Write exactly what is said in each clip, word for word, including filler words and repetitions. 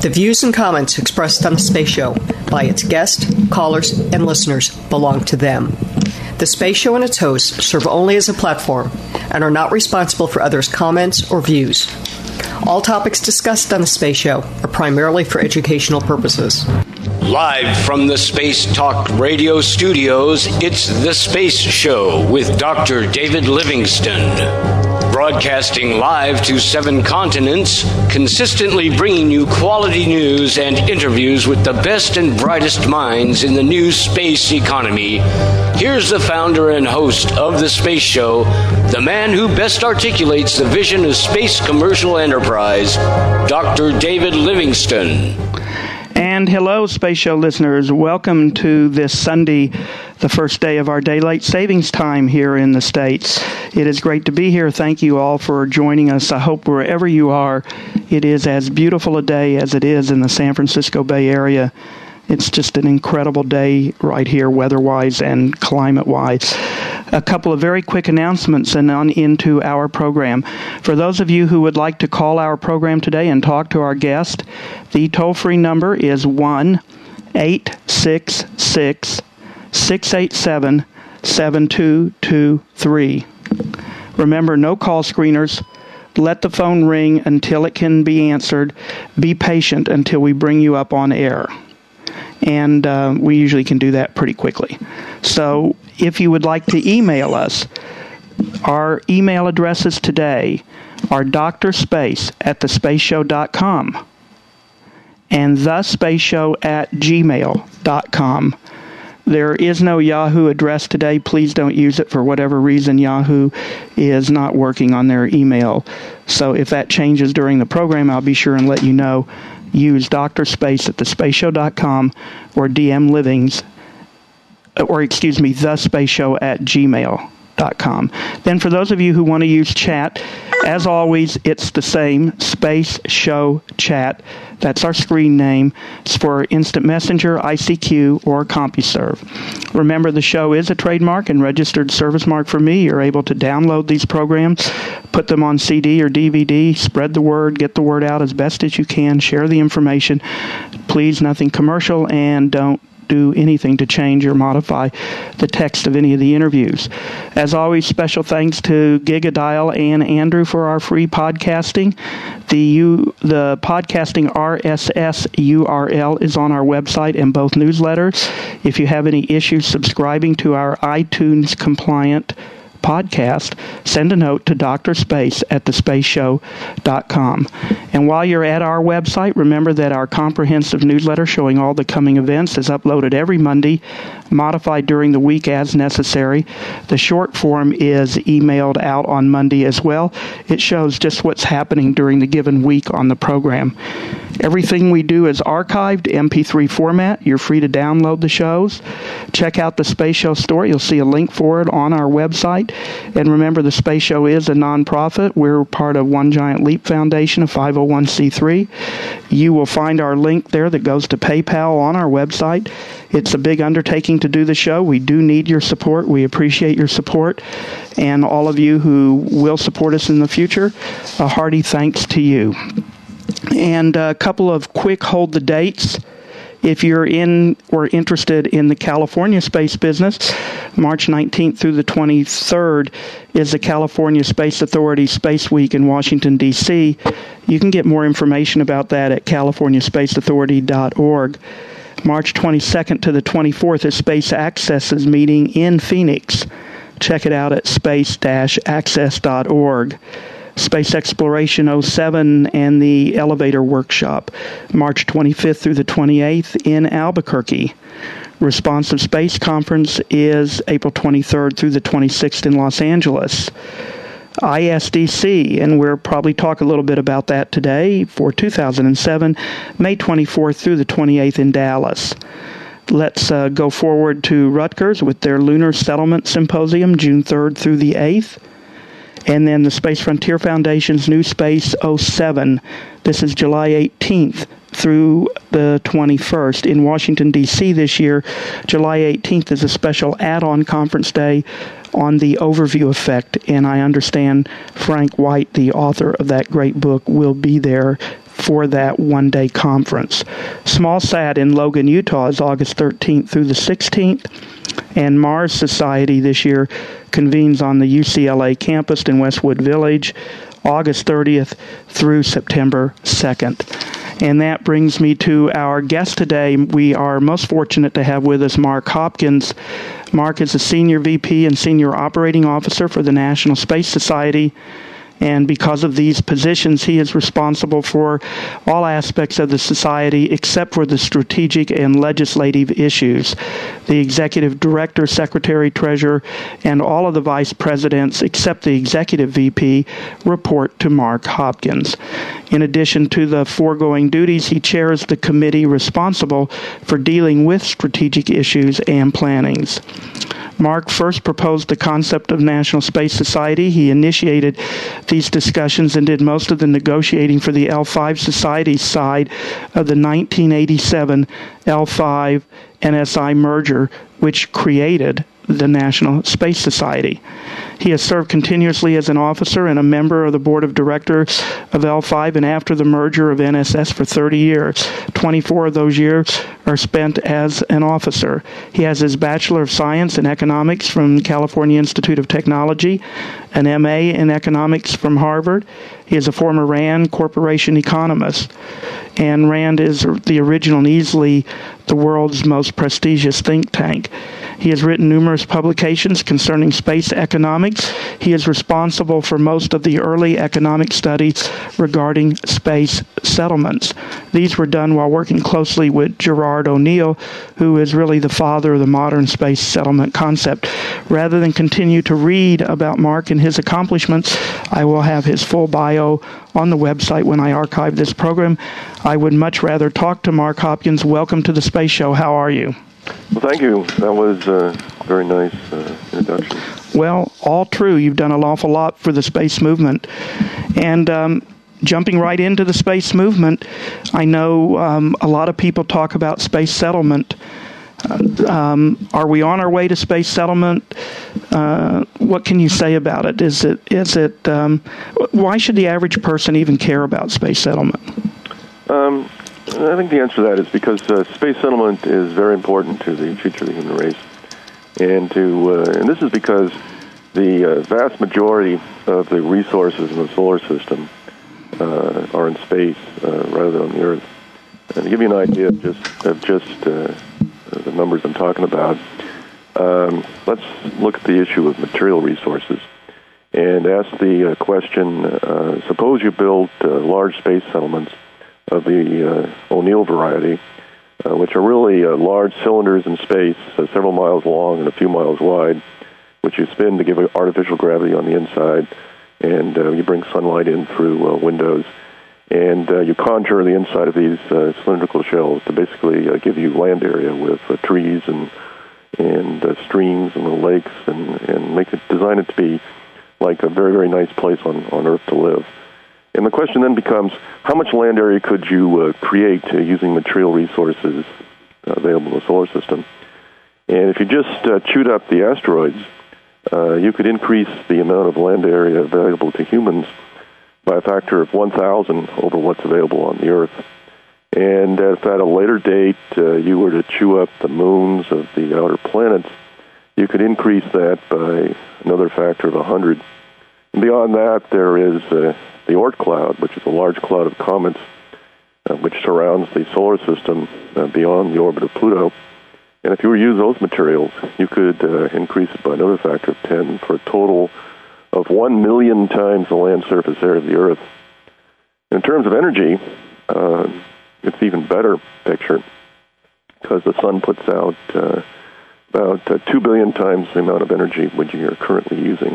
The views and comments expressed on the Space Show by its guests, callers, and listeners belong to them. The Space Show and its hosts serve only as a platform and are not responsible for others' comments or views. All topics discussed on the Space Show are primarily for educational purposes. Live from the Space Talk Radio studios, it's The Space Show with Doctor David Livingston. Broadcasting live to seven continents, consistently bringing you quality news and interviews with the best and brightest minds in the new space economy. Here's the founder and host of The Space Show, the man who best articulates the vision of space commercial enterprise, Doctor David Livingston. And hello, Space Show listeners. Welcome to this Sunday, the first day of our daylight savings time here in the States. It is great to be here. Thank you all for joining us. I hope wherever you are, it is as beautiful a day as it is in the San Francisco Bay Area. It's just an incredible day right here, weather-wise and climate-wise. A couple of very quick announcements and on into our program. For those of you who would like to call our program today and talk to our guest, the toll-free number is one eight six six, six eight seven, seven two two three. Remember, no call screeners. Let the phone ring until it can be answered. Be patient until we bring you up on air. And uh, we usually can do that pretty quickly. So if you would like to email us, our email addresses today are drspace at the space show dot com and thespaceshow at gmail dot com. There is no Yahoo address today. Please don't use it for whatever reason. Yahoo is not working on their email. So if that changes during the program, I'll be sure and let you know. Use drspace at the space show dot com or D M Livings, or excuse me, thespaceshow at gmail dot com. Then for those of you who want to use chat, as always, it's the same, Space Show Chat. That's our screen name. It's for Instant Messenger, I C Q, or CompuServe. Remember, the show is a trademark and registered service mark for me. You're able to download these programs, put them on C D or D V D, spread the word, get the word out as best as you can, share the information. Please, nothing commercial, and don't do anything to change or modify the text of any of the interviews. As always, special thanks to Gigadial and Andrew for our free podcasting. The U, the podcasting R S S U R L is on our website and both newsletters. If you have any issues subscribing to our iTunes compliant podcast, send a note to drspace at the space show dot com. And while you're at our website, remember that our comprehensive newsletter showing all the coming events is uploaded every Monday, modified during the week as necessary. The short form is emailed out on Monday as well. It shows just what's happening during the given week on the program. Everything we do is archived, M P three format. You're free to download the shows. Check out the Space Show store. You'll see a link for it on our website. And remember, the Space Show is a nonprofit. We're part of One Giant Leap Foundation, a five oh one c three. You will find our link there that goes to PayPal on our website. It's a big undertaking to do the show. We do need your support. We appreciate your support. And all of you who will support us in the future, a hearty thanks to you. And a couple of quick hold the dates. If you're in or interested in the California space business, March nineteenth through the twenty-third is the California Space Authority Space Week in Washington, D C You can get more information about that at california space authority dot org. March twenty-second to the twenty-fourth is Space Access's meeting in Phoenix. Check it out at space dash access dot org. Space Exploration oh seven and the Elevator Workshop, March twenty-fifth through the twenty-eighth in Albuquerque. Responsive Space Conference is April twenty-third through the twenty-sixth in Los Angeles. I S D C, and we'll probably talk a little bit about that today, for two thousand seven, May twenty-fourth through the twenty-eighth in Dallas. Let's uh, go forward to Rutgers with their Lunar Settlement Symposium, June third through the eighth. And then the Space Frontier Foundation's New Space oh seven. This is July eighteenth through the twenty-first in Washington, D C this year. July eighteenth is a special add-on conference day on the overview effect, and I understand Frank White, the author of that great book, will be there for that one-day conference. SmallSat in Logan, Utah is August thirteenth through the sixteenth, and Mars Society this year convenes on the U C L A campus in Westwood Village, August thirtieth through September second. And that brings me to our guest today. We are most fortunate to have with us Mark Hopkins. Mark is a Senior V P and Senior Operating Officer for the National Space Society. And because of these positions, he is responsible for all aspects of the society except for the strategic and legislative issues. The executive director, secretary, treasurer, and all of the vice presidents except the executive V P report to Mark Hopkins. In addition to the foregoing duties, he chairs the committee responsible for dealing with strategic issues and plannings. Mark first proposed the concept of National Space Society. He initiated these discussions and did most of the negotiating for the L five Society side of the nineteen eighty-seven L five N S I merger, which created the National Space Society. He has served continuously as an officer and a member of the board of directors of L five and after the merger of N S S for thirty years. twenty-four of those years are spent as an officer. He has his Bachelor of Science in Economics from the California Institute of Technology, an M A in Economics from Harvard. He is a former RAND Corporation economist, and RAND is the original and easily the world's most prestigious think tank. He has written numerous publications concerning space economics. He is responsible for most of the early economic studies regarding space settlements. These were done while working closely with Gerard O'Neill, who is really the father of the modern space settlement concept. Rather than continue to read about Mark and his accomplishments, I will have his full bio on the website when I archive this program. I would much rather talk to Mark Hopkins. Welcome to the Space Show. How are you? Well, thank you. That was a very nice uh, introduction. Well, all true. You've done an awful lot for the space movement. And um, jumping right into the space movement, I know um, a lot of people talk about space settlement. Uh, um, are we on our way to space settlement? Uh, what can you say about it? Is it, is it, um, why should the average person even care about space settlement? Um, I think the answer to that is because uh, space settlement is very important to the future of the human race. And to, uh, and this is because the uh, vast majority of the resources in the solar system uh, are in space uh, rather than on the Earth. And to give you an idea of just, of just uh, the numbers I'm talking about, um, let's look at the issue of material resources and ask the uh, question, uh, suppose you build uh, large space settlements of the uh, O'Neill variety, uh, which are really uh, large cylinders in space, uh, several miles long and a few miles wide, which you spin to give artificial gravity on the inside, and uh, you bring sunlight in through uh, windows, and uh, you conjure the inside of these uh, cylindrical shells to basically uh, give you land area with uh, trees and and uh, streams and little lakes, and, and make it design it to be like a very, very nice place on, on Earth to live. And the question then becomes, how much land area could you uh, create uh, using material resources uh, available in the solar system? And if you just uh, chewed up the asteroids, uh, you could increase the amount of land area available to humans by a factor of one thousand over what's available on the Earth. And if at a later date uh, you were to chew up the moons of the outer planets, you could increase that by another factor of one hundred. And beyond that, there is uh, the Oort cloud, which is a large cloud of comets uh, which surrounds the solar system uh, beyond the orbit of Pluto. And if you were to use those materials, you could uh, increase it by another factor of ten for a total of one million times the land surface area of the Earth. In terms of energy, uh, it's even better picture because the sun puts out uh, about uh, two billion times the amount of energy which you're currently using.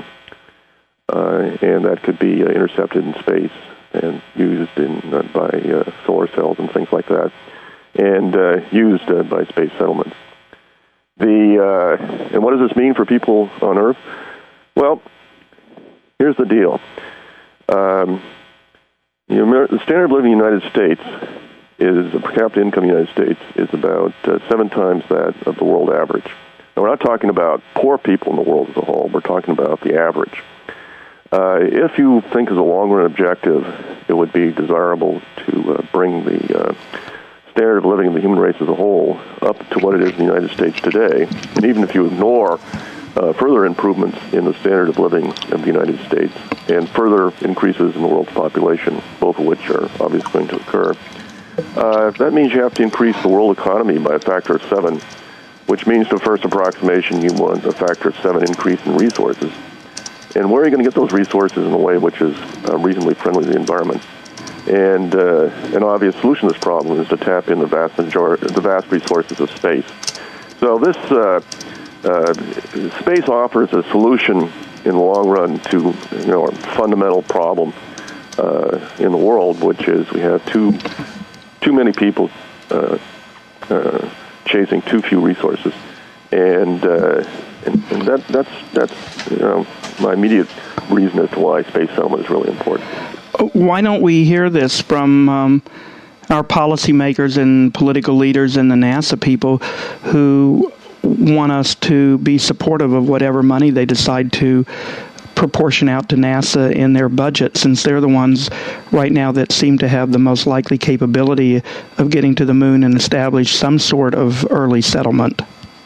Uh, and that could be uh, intercepted in space and used in uh, by uh, solar cells and things like that, and uh, used uh, by space settlements. The uh, and what does this mean for people on Earth? Well, here's the deal. Um, you know, the standard of living in the United States is, the per capita income in the United States is about uh, seven times that of the world average. Now, we're not talking about poor people in the world as a whole. We're talking about the average. Uh, if you think as a long-run objective, it would be desirable to uh, bring the uh, standard of living of the human race as a whole up to what it is in the United States today. And even if you ignore uh, further improvements in the standard of living of the United States and further increases in the world's population, both of which are obviously going to occur, uh, that means you have to increase the world economy by a factor of seven, which means to first approximation you want a factor of seven increase in resources. And where are you going to get those resources in a way which is uh, reasonably friendly to the environment? And uh, an obvious solution to this problem is to tap in the vast majority, the vast resources of space. So this uh, uh, space offers a solution in the long run to, you know, a fundamental problem uh, in the world, which is we have too too many people uh, uh, chasing too few resources, and uh, and, and that that's that's you know, my immediate reason as to why space settlement is really important. Why don't we hear this from um, our policymakers and political leaders and the NASA people who want us to be supportive of whatever money they decide to proportion out to NASA in their budget, since they're the ones right now that seem to have the most likely capability of getting to the moon and establish some sort of early settlement?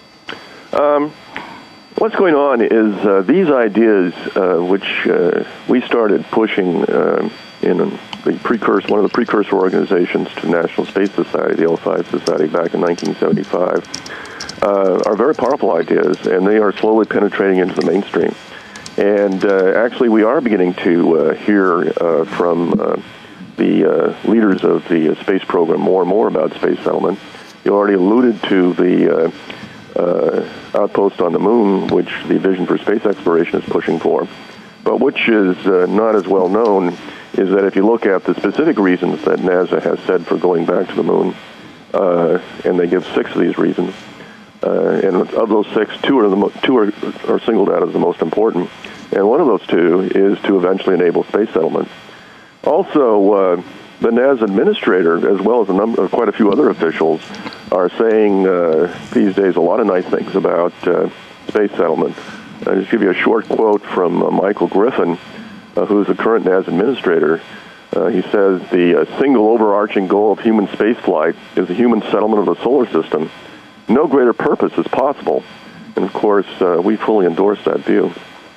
Um, what's going on is uh, these ideas, uh, which uh, we started pushing uh, in the precursor, one of the precursor organizations to the National Space Society, the L five Society, back in nineteen seventy-five, uh, are very powerful ideas, and they are slowly penetrating into the mainstream. And uh, actually, we are beginning to uh, hear uh, from uh, the uh, leaders of the uh, space program more and more about space settlement. You already alluded to the uh, uh, outpost on the moon, which the Vision for Space Exploration is pushing for. But which is uh, not as well known is that if you look at the specific reasons that NASA has said for going back to the moon, uh, and they give six of these reasons, Uh, and of those six, two are the mo- two are, are singled out as the most important, and one of those two is to eventually enable space settlement. Also, uh, the NASA administrator, as well as a number, quite a few other officials, are saying uh, these days a lot of nice things about uh, space settlement. I'll just give you a short quote from uh, Michael Griffin, uh, who is the current NASA administrator. Uh, he says, "The uh, single overarching goal of human spaceflight is the human settlement of the solar system. No greater purpose is possible." And of course, uh, we fully endorse that view.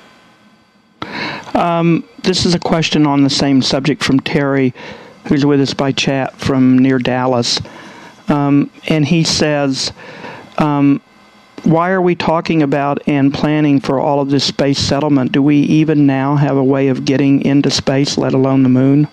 Um, this is a question on the same subject from Terry, who's with us by chat from near Dallas. Um, and he says, um, why are we talking about and planning for all of this space settlement? Do we even now have a way of getting into space, let alone the moon?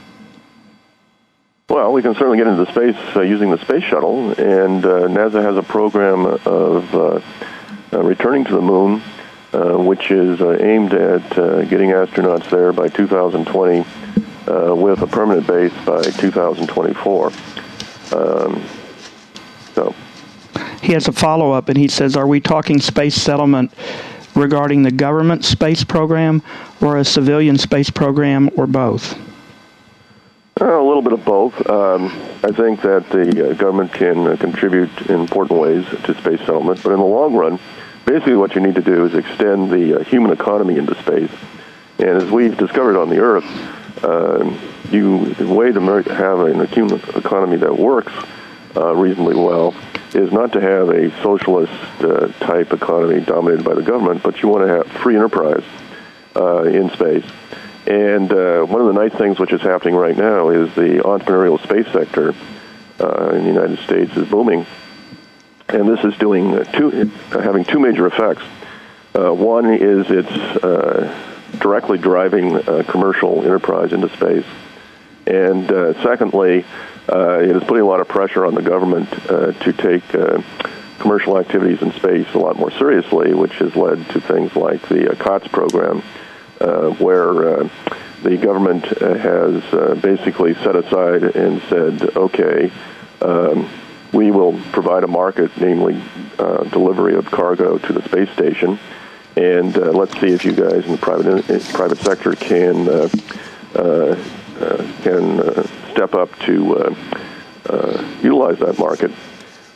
Well, we can certainly get into space uh, using the space shuttle, and uh, NASA has a program of uh, uh, returning to the moon, uh, which is uh, aimed at uh, getting astronauts there by two thousand twenty, uh, with a permanent base by two thousand twenty-four. Um, so, he has a follow-up, and he says, are we talking space settlement regarding the government space program or a civilian space program, or both? Uh, a little bit of both. Um, I think that the uh, government can uh, contribute in important ways to space settlement, but in the long run, basically what you need to do is extend the uh, human economy into space. And as we've discovered on the Earth, uh, you, the way to have a human economy that works uh, reasonably well is not to have a socialist uh, type economy dominated by the government, but you want to have free enterprise uh, in space. And uh, one of the nice things which is happening right now is the entrepreneurial space sector uh, in the United States is booming. And this is doing uh, two, uh, having two major effects. Uh, one is it's uh, directly driving uh, commercial enterprise into space. And uh, secondly, uh, it is putting a lot of pressure on the government uh, to take uh, commercial activities in space a lot more seriously, which has led to things like the uh, COTS program, Uh, where uh, the government uh, has uh, basically set aside and said, okay, um, we will provide a market, namely uh, delivery of cargo to the space station, and uh, let's see if you guys in the private in, private sector can uh, uh, uh, can uh, step up to uh, uh, utilize that market.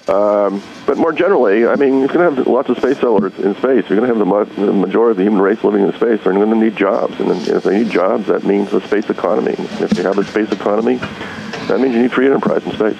Um, but more generally, I mean, you're going to have lots of space settlers in space. You're going to have the, mo- the majority of the human race living in space. They're going to need jobs. And if they need jobs, that means a space economy. If you have a space economy, that means you need free enterprise in space.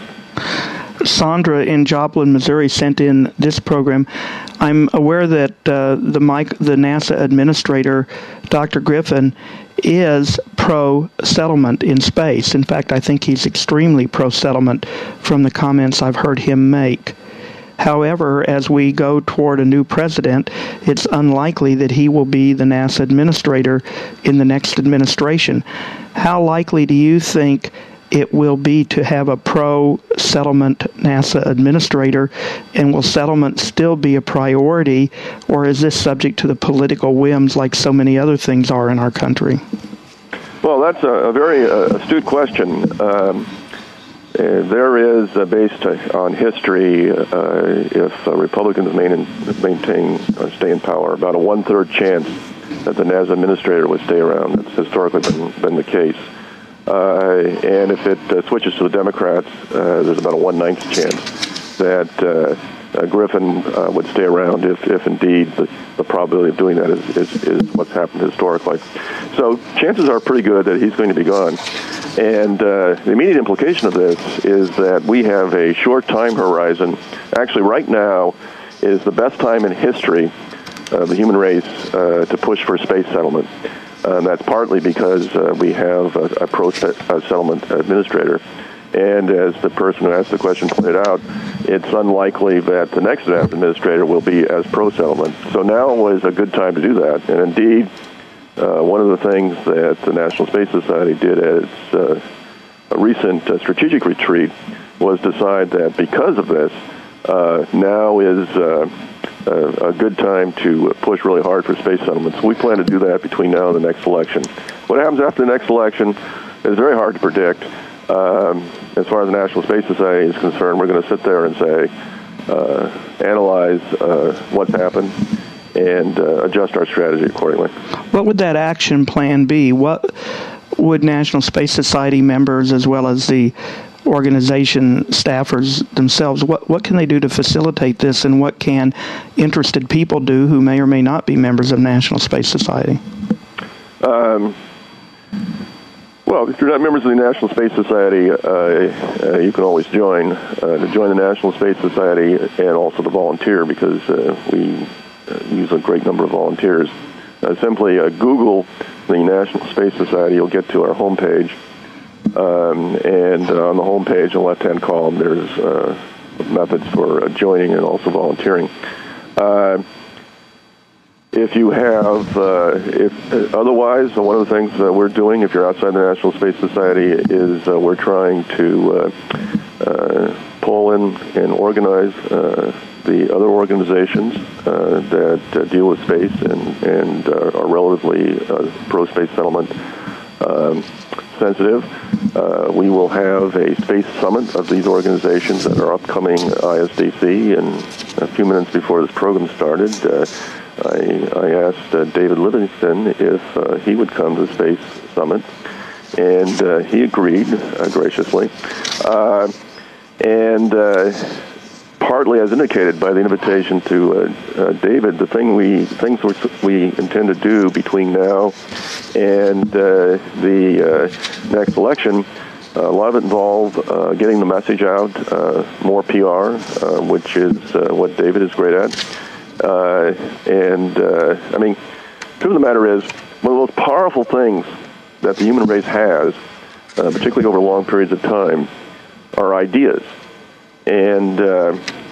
Sandra in Joplin, Missouri, sent in this program. I'm aware that uh, the Mike, the NASA administrator, Doctor Griffin, is pro-settlement in space. In fact, I think he's extremely pro-settlement from the comments I've heard him make. However, as we go toward a new president, it's unlikely that he will be the NASA administrator in the next administration. How likely do you think it will be to have a pro-settlement NASA administrator, and will settlement still be a priority, or is this subject to the political whims like so many other things are in our country? Well, that's a, a very uh, astute question. Um, uh, there is, uh, based on history, uh, if uh, Republicans main, maintain or stay in power, about a one-third chance that the NASA administrator would stay around. That's historically been, been the case. Uh, and if it uh, switches to the Democrats, uh, there's about a one-ninth chance that uh, uh, Griffin uh, would stay around if, if indeed the, the probability of doing that is, is, is what's happened historically. So chances are pretty good that he's going to be gone. And uh, the immediate implication of this is that we have a short time horizon. Actually, right now is the best time in history of the human race uh, to push for space settlement. And that's partly because uh, we have a, a pro-settlement administrator. And as the person who asked the question pointed out, it's unlikely that the next administrator will be as pro-settlement. So now is a good time to do that. And indeed, uh, one of the things that the National Space Society did at its uh, a recent uh, strategic retreat was decide that because of this, uh, now is... Uh, Uh, a good time to push really hard for space settlement. So we plan to do that between now and the next election. What happens after the next election is very hard to predict. Um, as far as the National Space Society is concerned, we're going to sit there and say, uh, analyze uh, what's happened and uh, adjust our strategy accordingly. What would that action plan be? What would National Space Society members, as well as the organization staffers themselves, what what can they do to facilitate this, and what can interested people do who may or may not be members of National Space Society? Um, well, if you're not members of the National Space Society, uh, uh, you can always join. Uh, to join the National Space Society and also to volunteer, because uh, we uh, use a great number of volunteers. Uh, simply uh, Google the National Space Society, you'll get to our homepage. Um, and uh, on the home page, in the left-hand column, there's uh, methods for uh, joining and also volunteering. Uh, if you have, uh, if uh, otherwise, uh, one of the things that we're doing, if you're outside the National Space Society, is uh, we're trying to uh, uh, pull in and organize uh, the other organizations uh, that uh, deal with space and, and uh, are relatively uh, pro-space settlement um, sensitive. Uh, we will have a space summit of these organizations at our upcoming I S D C, and a few minutes before this program started, uh, I, I asked uh, David Livingston if uh, he would come to the space summit, and uh, he agreed uh, graciously. Uh, and uh, partly, as indicated by the invitation to uh, uh, David, the thing we things we intend to do between now and uh, the uh, next election, uh, a lot of it involve uh, getting the message out, uh, more P R, uh, which is uh, what David is great at. Uh, and, uh, I mean, the truth of the matter is, one of the most powerful things that the human race has, uh, particularly over long periods of time, are ideas. And uh,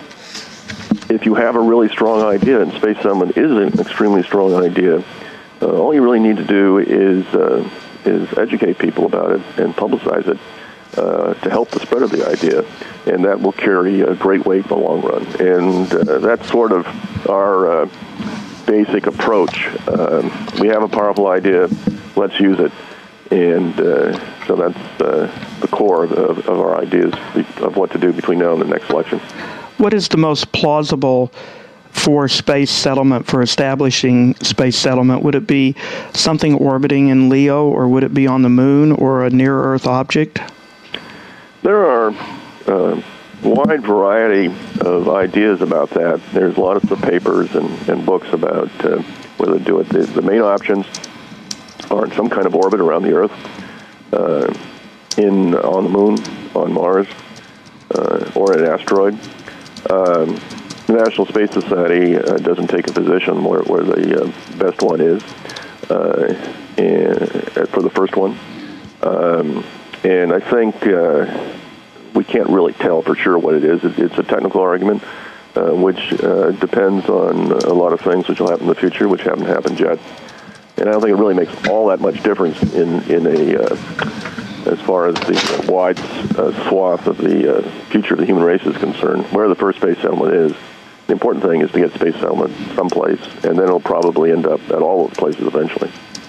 if you have a really strong idea, and space settlement is an extremely strong idea, uh, all you really need to do is uh, is educate people about it and publicize it uh, to help the spread of the idea, and that will carry a great weight in the long run. And uh, that's sort of our uh, basic approach. Um, we have a powerful idea, let's use it. And uh, so that's uh, the core of, of our ideas of what to do between now and the next election. What is the most plausible for space settlement, for establishing space settlement? Would it be something orbiting in Leo, or would it be on the moon or a near-Earth object? There are uh, wide variety of ideas about that. There's lots of papers and, and books about uh, whether to do it. The, the main options are in some kind of orbit around the Earth, uh, in on the Moon, on Mars, uh, or an asteroid. Um, the National Space Society uh, doesn't take a position where, where the uh, best one is uh, and, for the first one. Um, and I think uh, we can't really tell for sure what it is. It, it's a technical argument, uh, which uh, depends on a lot of things which will happen in the future, which haven't happened yet. And I don't think it really makes all that much difference in, in a, uh, as far as the wide uh, swath of the uh, future of the human race is concerned, where the first space settlement is. The important thing is to get space settlement someplace, and then it'll probably end up at all those places eventually.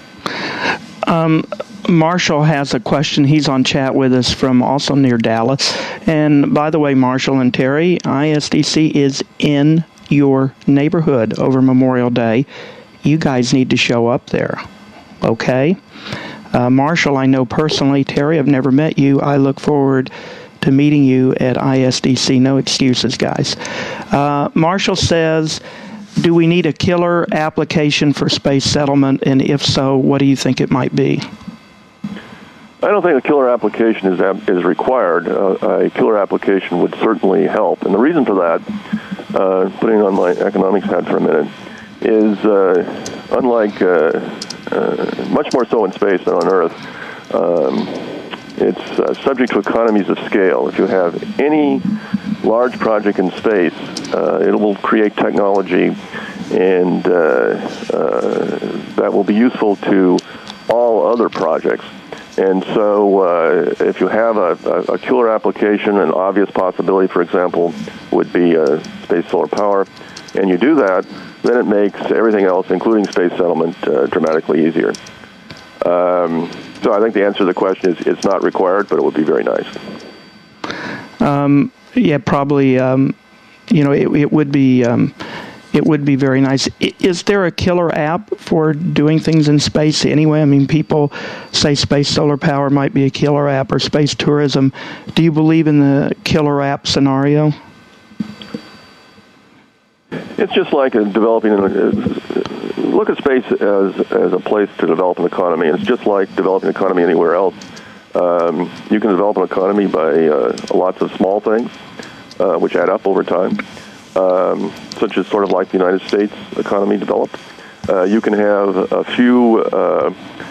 Um, Marshall has a question. He's on chat with us from also near Dallas. And by the way, Marshall and Terry, I S D C is in your neighborhood over Memorial Day. You guys need to show up there, okay? Uh, Marshall, I know personally. Terry, I've never met you. I look forward to meeting you at I S D C. No excuses, guys. Uh, Marshall says, do we need a killer application for space settlement? And if so, what do you think it might be? I don't think a killer application is is required. Uh, a killer application would certainly help. And the reason for that, uh, putting on my economics hat for a minute, is uh, unlike uh, uh, much more so in space than on Earth, um, it's uh, subject to economies of scale. If you have any large project in space, uh, it will create technology, and uh, uh, that will be useful to all other projects. And so uh, if you have a, a, a killer application, an obvious possibility, for example, would be uh, space solar power, and you do that, then it makes everything else, including space settlement, uh, dramatically easier. Um, so I think the answer to the question is it's not required, but it would be very nice. Um, yeah, probably. Um, you know, it, it would be. Um, it would be very nice. Is there a killer app for doing things in space anyway? I mean, people say space solar power might be a killer app, or space tourism. Do you believe in the killer app scenario? It's just like a developing. A, look at space as as a place to develop an economy. It's just like developing an economy anywhere else. Um, you can develop an economy by uh, lots of small things, uh, which add up over time, um, such as sort of like the United States economy developed. Uh, you can have a few uh,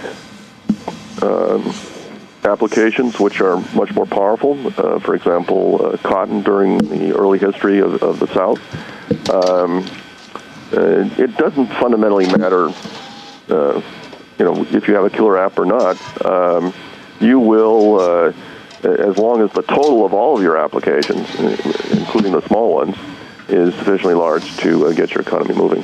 um, applications which are much more powerful. Uh, for example, uh, cotton during the early history of, of the South. Um, uh, it doesn't fundamentally matter, uh, you know, if you have a killer app or not. Um, you will, uh, as long as the total of all of your applications, including the small ones, is sufficiently large to uh, get your economy moving.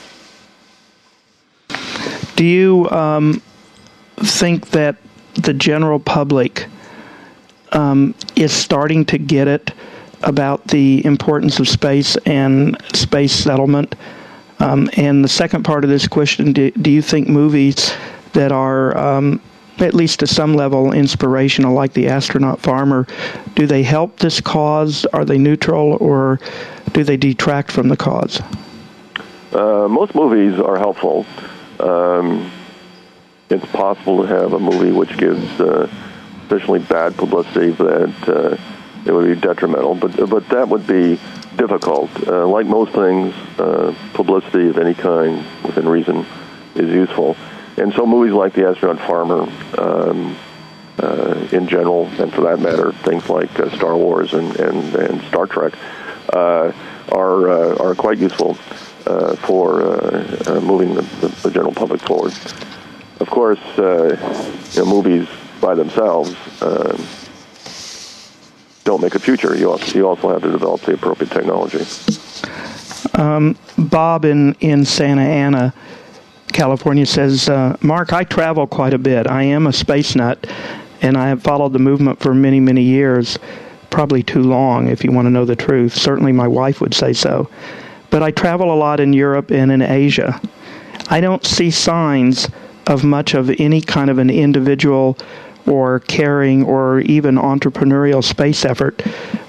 Do you um, think that the general public um, is starting to get it about the importance of space and space settlement? Um, and the second part of this question, do, do you think movies that are, um, at least to some level, inspirational, like The Astronaut Farmer, do they help this cause? Are they neutral, or do they detract from the cause? Uh, most movies are helpful. Um, it's possible to have a movie which gives uh, sufficiently bad publicity that uh, it would be detrimental, but but that would be difficult. Uh, like most things, uh, publicity of any kind, within reason, is useful. And so movies like The Astronaut Farmer, um, uh, in general, and for that matter, things like uh, Star Wars and, and, and Star Trek, uh, are uh, are quite useful uh, for uh, uh, moving the, the, the general public forward. Of course, uh, you know, movies by themselves uh, don't make a future. You also, you also have to develop the appropriate technology. Um, Bob in, in Santa Ana, California says, uh, Mark, I travel quite a bit. I am a space nut, and I have followed the movement for many, many years. Probably too long, if you want to know the truth. Certainly my wife would say so. But I travel a lot in Europe and in Asia. I don't see signs of much of any kind of an individual or caring or even entrepreneurial space effort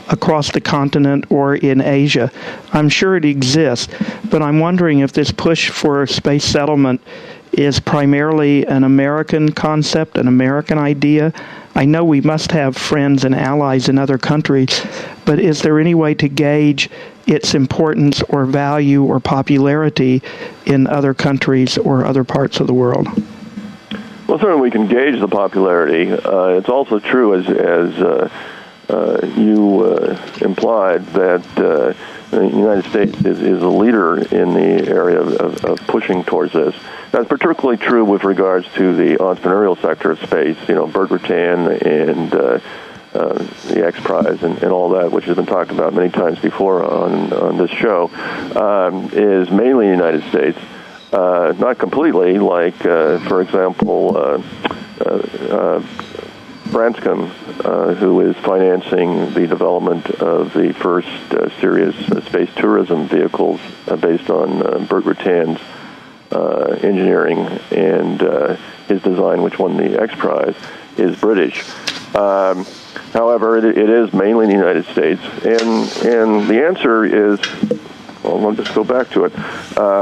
across the continent or in Asia. I'm sure it exists, but I'm wondering if this push for space settlement is primarily an American concept, an American idea. I know we must have friends and allies in other countries, but is there any way to gauge its importance or value or popularity in other countries or other parts of the world? Well, certainly we can gauge the popularity. Uh, it's also true, as, as uh, uh, you uh, implied, that uh, the United States is, is a leader in the area of, of, of pushing towards this. That's particularly true with regards to the entrepreneurial sector of space. You know, Burt Rutan and uh, uh, the X Prize and, and all that, which has been talked about many times before on, on this show, um, is mainly the United States. Uh, not completely, like, uh, for example, uh, uh, uh, Branscombe, uh, who is financing the development of the first uh, serious uh, space tourism vehicles uh, based on uh, Burt Rutan's uh, engineering and uh, his design, which won the X Prize, is British. Um, however, it, it is mainly in the United States, and and the answer is, well, I'll just go back to it. Uh,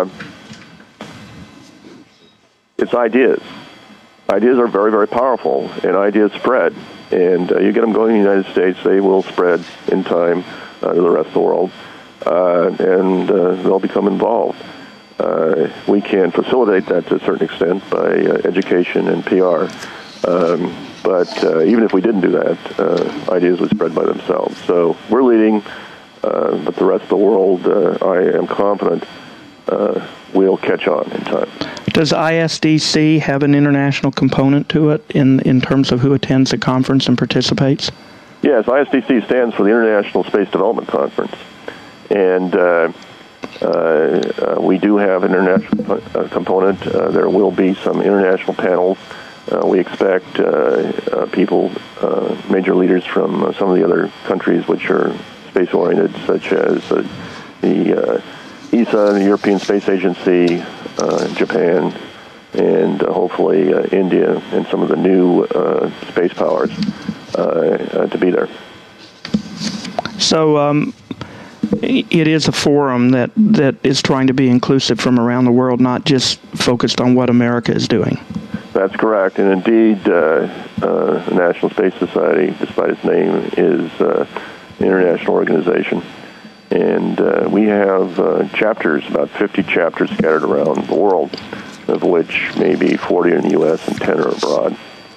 It's ideas. Ideas are very, very powerful, and ideas spread. And uh, you get them going in the United States, they will spread in time uh, to the rest of the world, uh, and uh, they'll become involved. Uh, we can facilitate that to a certain extent by uh, education and P R. Um, but uh, even if we didn't do that, uh, ideas would spread by themselves. So we're leading, uh, but the rest of the world, uh, I am confident, uh, will catch on in time. Does I S D C have an international component to it in, in terms of who attends the conference and participates? Yes, I S D C stands for the International Space Development Conference. And uh, uh, uh, we do have an international uh, component. Uh, there will be some international panels. Uh, we expect uh, uh, people, uh, major leaders from uh, some of the other countries which are space-oriented, such as uh, the uh, E S A, the European Space Agency, uh, Japan, and uh, hopefully uh, India and some of the new uh, space powers uh, uh, to be there. So um, it is a forum that, that is trying to be inclusive from around the world, not just focused on what America is doing. That's correct. And indeed, uh, uh, the National Space Society, despite its name, is uh, an international organization. And uh, we have uh, chapters, about fifty chapters scattered around the world, of which maybe forty are in the U S and ten are abroad.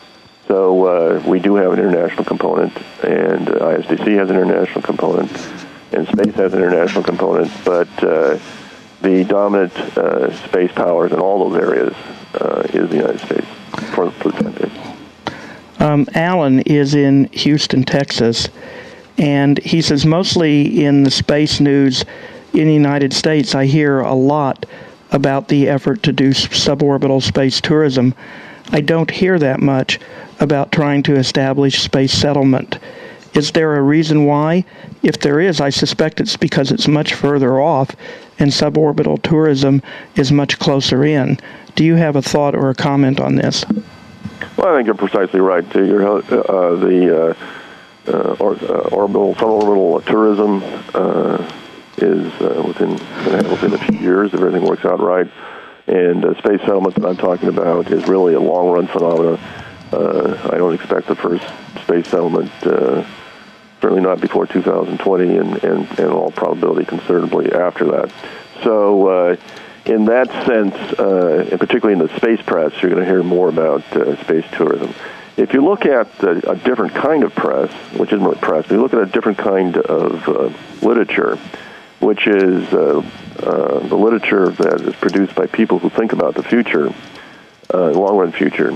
So uh, we do have an international component, and uh, I S D C has an international component, and space has an international component, but uh, the dominant uh, space powers in all those areas uh, is the United States for, for the time being. Um, Alan is in Houston, Texas. And he says, mostly in the space news in the United States, I hear a lot about the effort to do suborbital space tourism. I don't hear that much about trying to establish space settlement. Is there a reason why? If there is, I suspect it's because it's much further off and suborbital tourism is much closer in. Do you have a thought or a comment on this? Well, I think you're precisely right. You're, uh, the... Uh, Uh, or, uh, orbital, suborbital tourism uh, is uh, within within a few years if everything works out right. And uh, space settlement that I'm talking about is really a long-run phenomenon. Uh, I don't expect the first space settlement, uh, certainly not before two thousand twenty, and, and, and in all probability considerably after that. So uh, in that sense, uh, and particularly in the space press, you're going to hear more about uh, space tourism. If you look at a, a different kind of press, which isn't really press, but you look at a different kind of uh, literature, which is uh, uh, the literature that is produced by people who think about the future, uh, long-run future,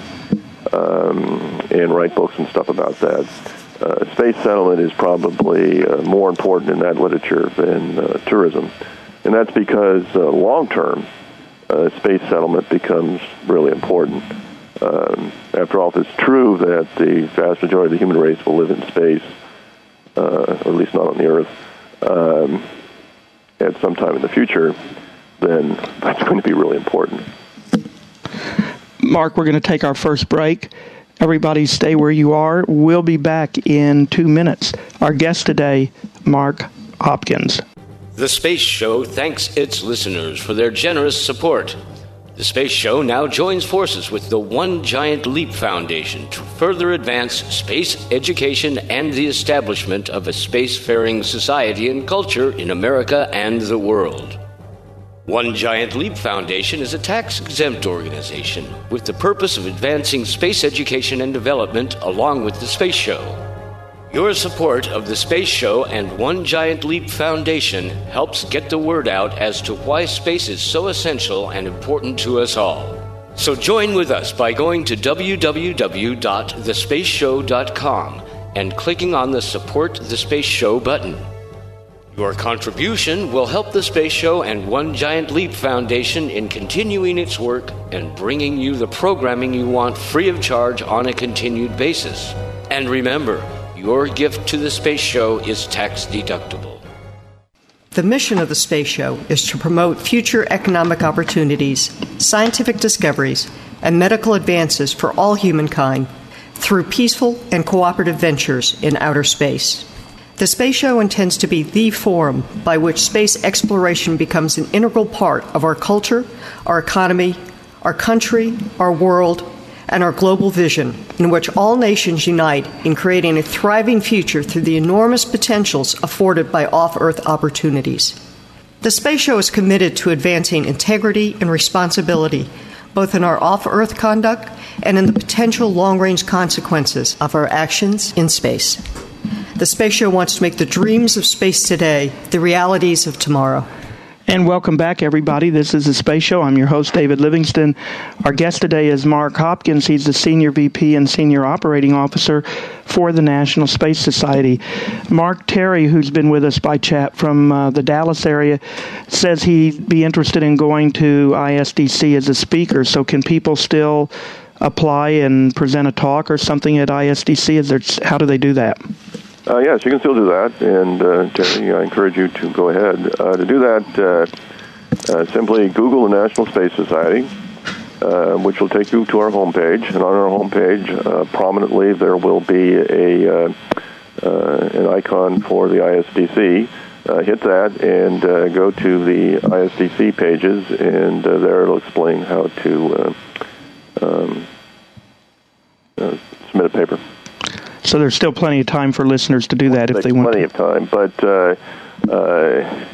um, and write books and stuff about that, uh, space settlement is probably uh, more important in that literature than uh, tourism. And that's because uh, long-term, uh, space settlement becomes really important. Um, after all, if it's true that the vast majority of the human race will live in space, uh, or at least not on the Earth, um, at some time in the future, then that's going to be really important. Mark, we're going to take our first break. Everybody stay where you are. We'll be back in two minutes. Our guest today, Mark Hopkins. The Space Show thanks its listeners for their generous support. The Space Show now joins forces with the One Giant Leap Foundation to further advance space education and the establishment of a spacefaring society and culture in America and the world. One Giant Leap Foundation is a tax-exempt organization with the purpose of advancing space education and development along with the Space Show. Your support of the Space Show and One Giant Leap Foundation helps get the word out as to why space is so essential and important to us all. So join with us by going to w w w dot the space show dot com and clicking on the Support the Space Show button. Your contribution will help the Space Show and One Giant Leap Foundation in continuing its work and bringing you the programming you want free of charge on a continued basis. And remember, your gift to the Space Show is tax deductible. The mission of the Space Show is to promote future economic opportunities, scientific discoveries, and medical advances for all humankind through peaceful and cooperative ventures in outer space. The Space Show intends to be the forum by which space exploration becomes an integral part of our culture, our economy, our country, our world, and our global vision, in which all nations unite in creating a thriving future through the enormous potentials afforded by off-Earth opportunities. The Space Show is committed to advancing integrity and responsibility, both in our off-Earth conduct and in the potential long-range consequences of our actions in space. The Space Show wants to make the dreams of space today the realities of tomorrow. And welcome back, everybody. This is The Space Show. I'm your host, David Livingston. Our guest today is Mark Hopkins. He's the Senior V P and Senior Operating Officer for the National Space Society. Mark Terry, who's been with us by chat from uh, the Dallas area, says he'd be interested in going to I S D C as a speaker. So can people still apply and present a talk or something at I S D C? Is there, how do they do that? Uh, yes, you can still do that, and uh, Terry, I encourage you to go ahead. Uh, to do that, uh, uh, simply Google the National Space Society, uh, which will take you to our homepage, and on our homepage, uh, prominently, there will be a uh, uh, an icon for the I S D C. Uh, hit that and uh, go to the I S D C pages, and uh, there it'll explain how to uh, um, uh, submit a paper. So there's still plenty of time for listeners to do that if they want. Plenty of time, but uh, uh,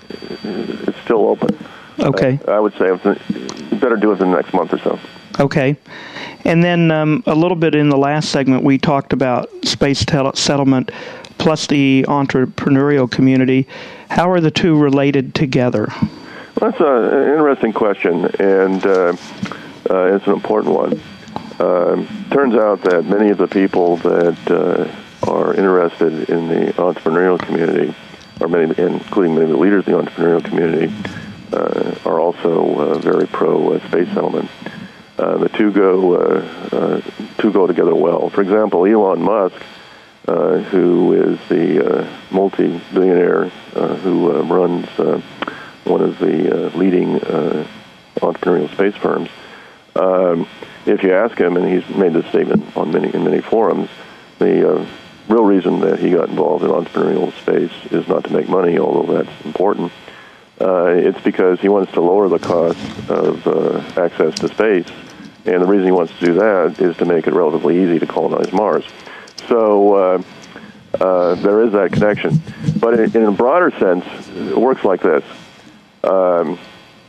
it's still open. Okay. Uh, I would say you better do it in the next month or so. Okay. And then um, a little bit in the last segment, we talked about space tel- settlement plus the entrepreneurial community. How are the two related together? Well, that's a, an interesting question, and uh, uh, it's an important one. Uh, turns out that many of the people that uh, are interested in the entrepreneurial community, or many, including many of the leaders in the entrepreneurial community, uh, are also uh, very pro uh, space settlement. Uh, the two go uh, uh, two go together well. For example, Elon Musk, uh, who is the uh, multi-billionaire uh, who uh, runs uh, one of the uh, leading uh, entrepreneurial space firms. Um, if you ask him, and he's made this statement on many in many forums, the uh, real reason that he got involved in entrepreneurial space is not to make money, although that's important. Uh, it's because he wants to lower the cost of uh, access to space, and the reason he wants to do that is to make it relatively easy to colonize Mars. So uh, uh, there is that connection. But in, in a broader sense, it works like this. Um,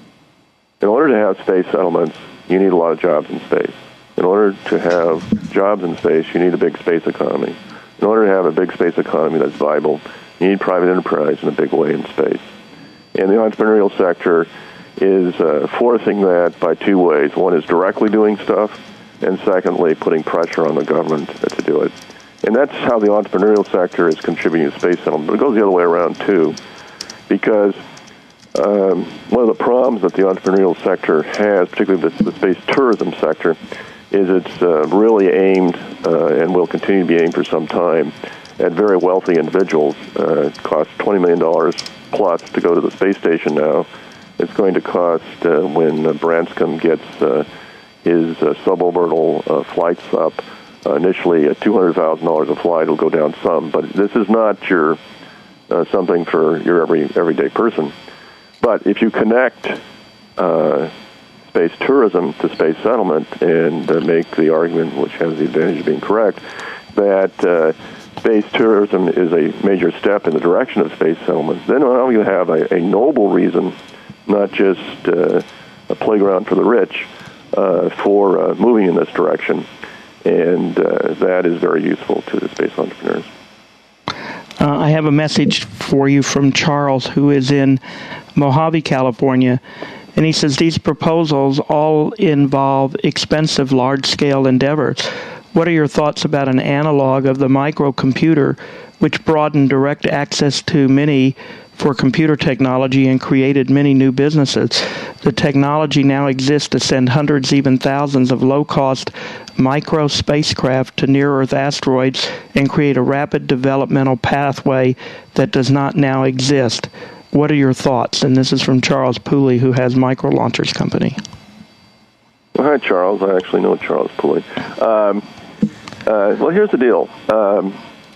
in order to have space settlements, you need a lot of jobs in space. In order to have jobs in space, you need a big space economy. In order to have a big space economy that's viable, you need private enterprise in a big way in space. And the entrepreneurial sector is uh, forcing that by two ways. One is directly doing stuff, and secondly, putting pressure on the government to do it. And that's how the entrepreneurial sector is contributing to space settlement. But it goes the other way around, too, because um, one of the problems that the entrepreneurial sector has, particularly the, the space tourism sector, is it's uh, really aimed, uh, and will continue to be aimed for some time, at very wealthy individuals. Uh, it costs twenty million dollars plus to go to the space station now. It's going to cost, uh, when uh, Branscombe gets uh, his uh, suborbital uh, flights up, Uh, initially, at two hundred thousand dollars a flight, it'll go down some, but this is not your uh, something for your every everyday person. But if you connect uh, space tourism to space settlement and uh, make the argument, which has the advantage of being correct, that uh, space tourism is a major step in the direction of space settlement, then now you have a, a noble reason, not just uh, a playground for the rich, uh, for uh, moving in this direction. And uh, that is very useful to the space entrepreneurs. Uh, I have a message for you from Charles, who is in Mojave, California. And he says these proposals all involve expensive, large-scale endeavors. What are your thoughts about an analog of the microcomputer, which broadened direct access to many for computer technology and created many new businesses? The technology now exists to send hundreds, even thousands of low-cost micro spacecraft to near-Earth asteroids and create a rapid developmental pathway that does not now exist. What are your thoughts? And this is from Charles Pooley, who has Micro Launchers Company. Well, hi, Charles. I actually know Charles Pooley. Um, uh, well, here's the deal. Um,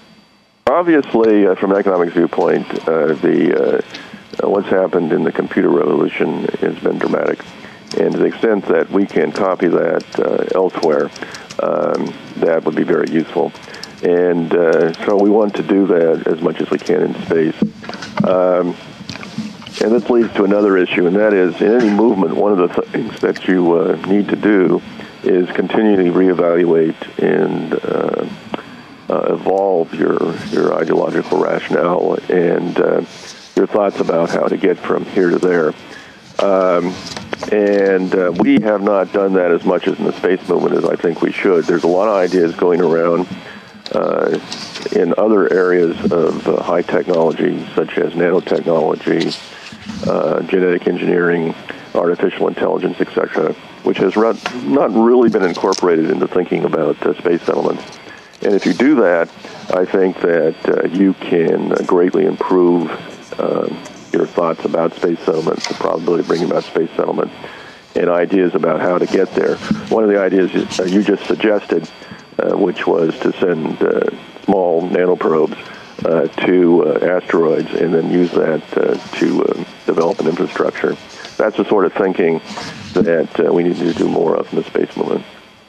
obviously, uh, from an economic viewpoint, uh, the uh, what's happened in the computer revolution has been dramatic. And to the extent that we can copy that uh, elsewhere, um, that would be very useful. And uh, so we want to do that as much as we can in space. Um, and this leads to another issue, and that is, in any movement, one of the things that you uh, need to do is continually reevaluate and uh, uh, evolve your, your ideological rationale and uh, your thoughts about how to get from here to there. Um, and uh, we have not done that as much as in the space movement as I think we should. There's a lot of ideas going around uh, in other areas of uh, high technology, such as nanotechnology, uh, genetic engineering, artificial intelligence, et cetera, which has re- not really been incorporated into thinking about uh, space settlements. And if you do that, I think that uh, you can greatly improve uh, your thoughts about space settlement, the probability of bringing about space settlement, and ideas about how to get there. One of the ideas you, uh, you just suggested, uh, which was to send uh, small nanoprobes uh, to uh, asteroids and then use that uh, to uh, develop an infrastructure. That's the sort of thinking that uh, we need to do more of in the space movement.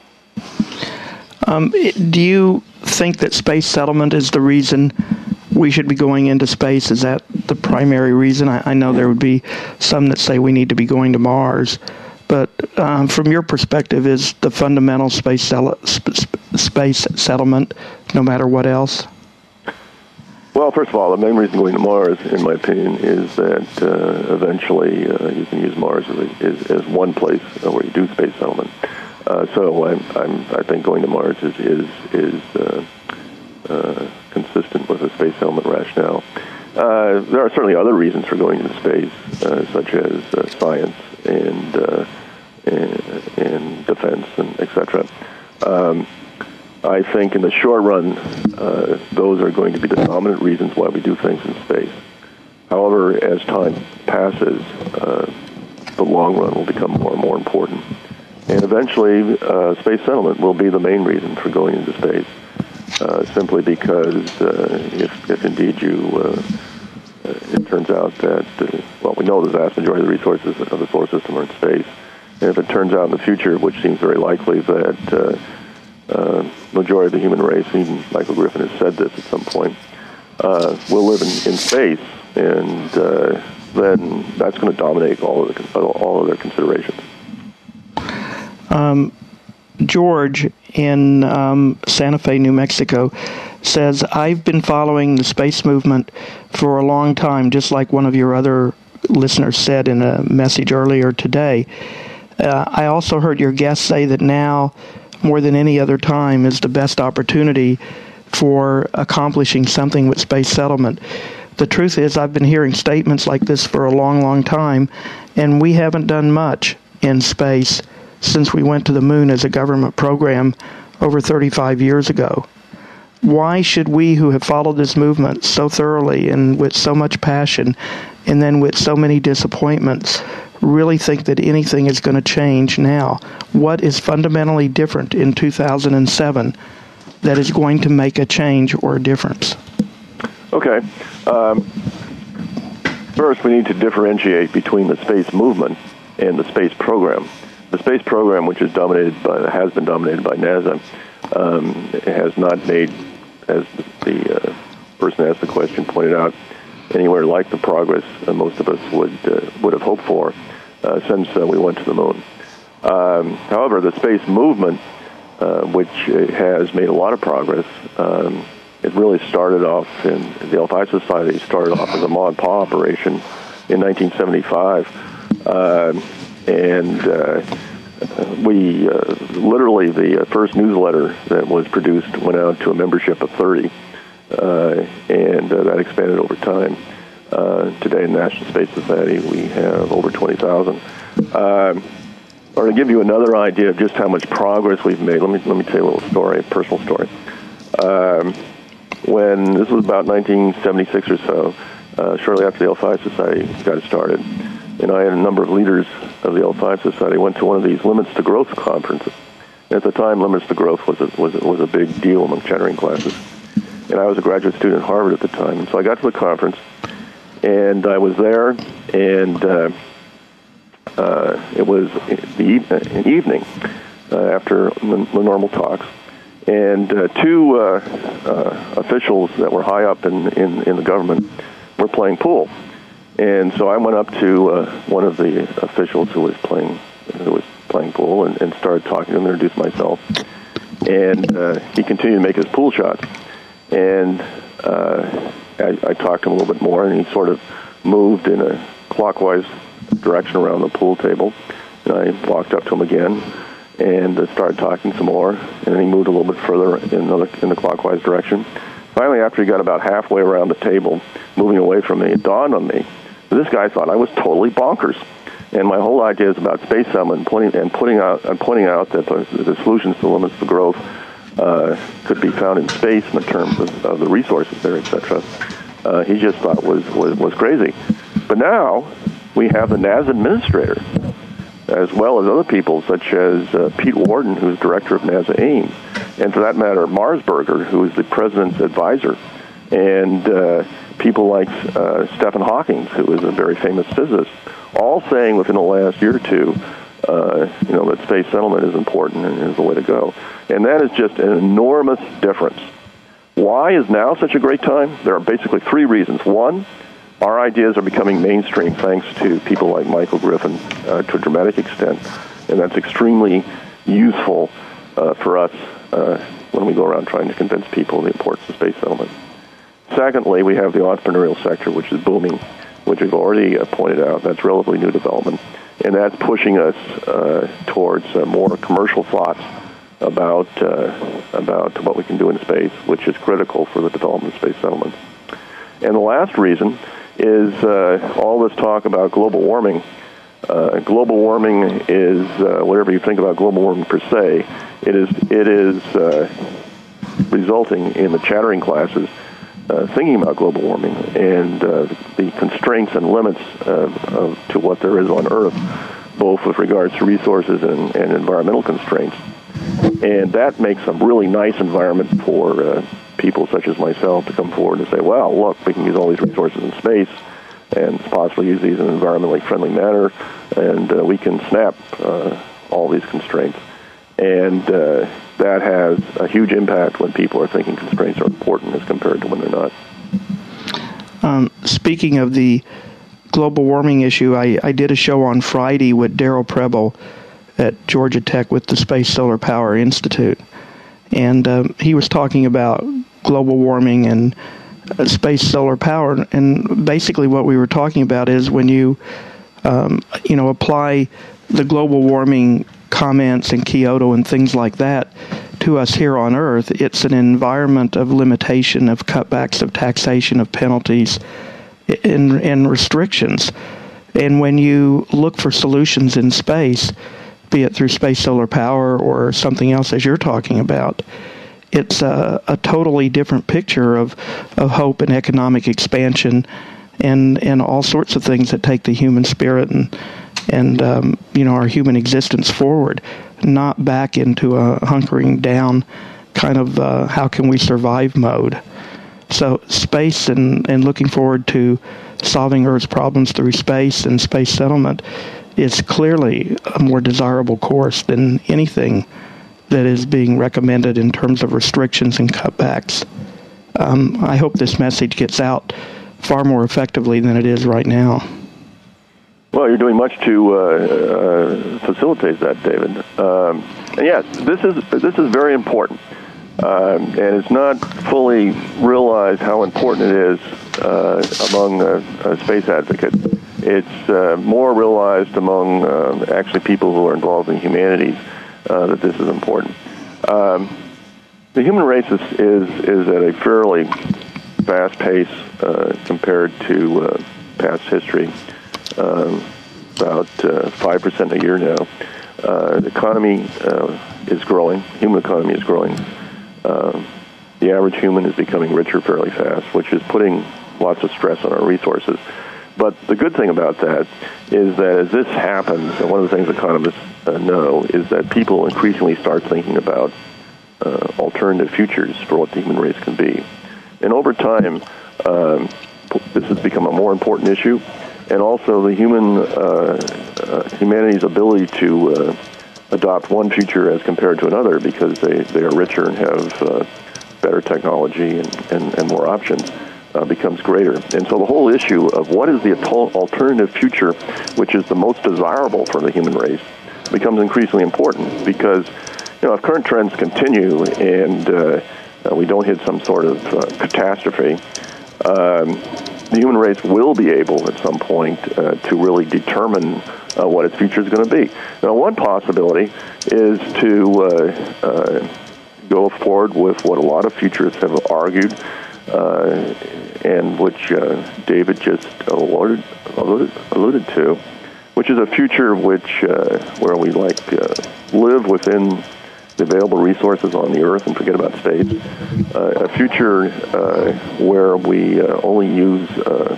Um, do you think that space settlement is the reason we should be going into space? Is that the primary reason? I, I know there would be some that say we need to be going to Mars, but um, from your perspective, is the fundamental space sell- sp- space settlement, no matter what else? Well, first of all, the main reason going to Mars, in my opinion, is that uh, eventually uh, you can use Mars as, a, as, as one place where you do space settlement. Uh, so I'm, I'm, I think going to Mars is is, is uh, uh, consistent with the space settlement rationale. Uh, there are certainly other reasons for going into space, uh, such as uh, science and, uh, and and defense and et cetera. Um, I think in the short run, uh, those are going to be the dominant reasons why we do things in space. However, as time passes, uh, the long run will become more and more important. And eventually, uh, space settlement will be the main reason for going into space, uh, simply because uh, if, if indeed you, uh, it turns out that, uh, well, we know the vast majority of the resources of the solar system are in space. And if it turns out in the future, which seems very likely, that uh, uh, majority of the human race, even Michael Griffin has said this at some point, uh, will live in, in space, and uh, then that's going to dominate all of the, all of their considerations. Um, George in um, Santa Fe, New Mexico, says, I've been following the space movement for a long time, just like one of your other listeners said in a message earlier today. Uh, I also heard your guest say that now, more than any other time, is the best opportunity for accomplishing something with space settlement. The truth is, I've been hearing statements like this for a long, long time, and we haven't done much in space since we went to the moon as a government program over thirty-five years ago. Why should we, who have followed this movement so thoroughly and with so much passion, and then with so many disappointments, really think that anything is going to change now? What is fundamentally different in two thousand seven that is going to make a change or a difference? Okay. Um, first, we need to differentiate between the space movement and the space program. The space program, which is dominated by, has been dominated by NASA, um, has not made, as the uh, person who asked the question pointed out, anywhere like the progress uh, most of us would uh, would have hoped for uh, since uh, we went to the moon. Um, however, the space movement, uh, which has made a lot of progress, um, it really started off in the Alphi Society started off as a ma and pa operation in nineteen seventy-five, uh, and uh, we uh, literally the first newsletter that was produced went out to a membership of thirty. Uh, and uh, that expanded over time. Uh, today in the National Space Society, we have over twenty thousand. Uh, or to give you another idea of just how much progress we've made, let me let me tell you a little story, a personal story. Um, when this was about nineteen seventy-six or so, uh, shortly after the L five Society got started, and I had a number of leaders of the L five Society went to one of these Limits to Growth conferences. At the time, Limits to Growth was a, was a, was a big deal among Chattering classes. And I was a graduate student at Harvard at the time. And so I got to the conference, and I was there, and uh, uh, it was the e- an evening uh, after the, the normal talks. And uh, two uh, uh, officials that were high up in, in, in the government were playing pool. And so I went up to uh, one of the officials who was playing who was playing pool and, and started talking to him, introduced myself. And uh, he continued to make his pool shots. And uh, I, I talked to him a little bit more, and he sort of moved in a clockwise direction around the pool table. And I walked up to him again and uh, started talking some more. And then he moved a little bit further in the, in the clockwise direction. Finally, after he got about halfway around the table, moving away from me, it dawned on me that this guy thought I was totally bonkers. And my whole idea is about space settlement and pointing, and putting out, and pointing out that the, the solutions to limits to growth Uh, could be found in space in terms of, of the resources there, et cetera. Uh, he just thought was, was was crazy. But now we have the NASA administrator, as well as other people such as uh, Pete Worden, who's director of NASA Ames, and for that matter, Marsberger, who is the president's advisor, and uh, people like uh, Stephen Hawking, who is a very famous physicist, all saying within the last year or two, Uh, you know, that space settlement is important and is the way to go. And that is just an enormous difference. Why is now such a great time? There are basically three reasons. One, our ideas are becoming mainstream thanks to people like Michael Griffin uh, to a dramatic extent, and that's extremely useful uh, for us uh, when we go around trying to convince people of the importance of space settlement. Secondly, we have the entrepreneurial sector, which is booming, which we've already uh, pointed out. That's relatively new development. And that's pushing us uh, towards uh, more commercial thoughts about uh, about what we can do in space, which is critical for the development of space settlements. And the last reason is uh, all this talk about global warming. Uh, global warming is uh, whatever you think about global warming per se. It is it is uh, resulting in the chattering classes Uh, thinking about global warming and uh, the constraints and limits uh, of, to what there is on Earth, both with regards to resources and, and environmental constraints. And that makes a really nice environment for uh, people such as myself to come forward and say, well, look, we can use all these resources in space and possibly use these in an environmentally friendly manner, and uh, we can snap uh, all these constraints. And uh, that has a huge impact when people are thinking constraints are important as compared to when they're not. Um, speaking of the global warming issue, I, I did a show on Friday with Daryl Preble at Georgia Tech with the Space Solar Power Institute. And um, he was talking about global warming and uh, space solar power. And basically what we were talking about is when you, um, you know, apply the global warming comments in Kyoto and things like that to us here on Earth, it's an environment of limitation, of cutbacks, of taxation, of penalties, and, and restrictions. And when you look for solutions in space, be it through space solar power or something else as you're talking about, it's a, a totally different picture of, of hope and economic expansion and, and all sorts of things that take the human spirit and and um, you know, our human existence forward, not back into a hunkering down kind of uh, how can we survive mode. So space and, and looking forward to solving Earth's problems through space and space settlement is clearly a more desirable course than anything that is being recommended in terms of restrictions and cutbacks. Um, I hope this message gets out far more effectively than it is right now. Well, you're doing much to uh, uh, facilitate that, David. Um, and yes, this is this is very important, um, and it's not fully realized how important it is uh, among uh, uh, space advocates. It's uh, more realized among uh, actually people who are involved in humanities uh, that this is important. Um, the human race is, is is at a fairly fast pace uh, compared to uh, past history. Um, about uh, five percent a year now. Uh, the economy uh, is growing. Human economy is growing. Uh, the average human is becoming richer fairly fast, which is putting lots of stress on our resources. But the good thing about that is that as this happens, and one of the things economists uh, know is that people increasingly start thinking about uh, alternative futures for what the human race can be. And over time, um, this has become a more important issue, and also the human uh, uh, humanity's ability to uh, adopt one future as compared to another because they, they are richer and have uh, better technology and, and, and more options uh, becomes greater. And so the whole issue of what is the alternative future, which is the most desirable for the human race, becomes increasingly important because, you know, if current trends continue and uh, uh, we don't hit some sort of uh, catastrophe, um, the human race will be able at some point uh, to really determine uh, what its future is going to be. Now, one possibility is to uh, uh, go forward with what a lot of futurists have argued, uh, and which uh, David just alluded, alluded, alluded to, which is a future which uh, where we like uh, live within the available resources on the Earth and forget about space. Uh, a future uh, where we uh, only use uh,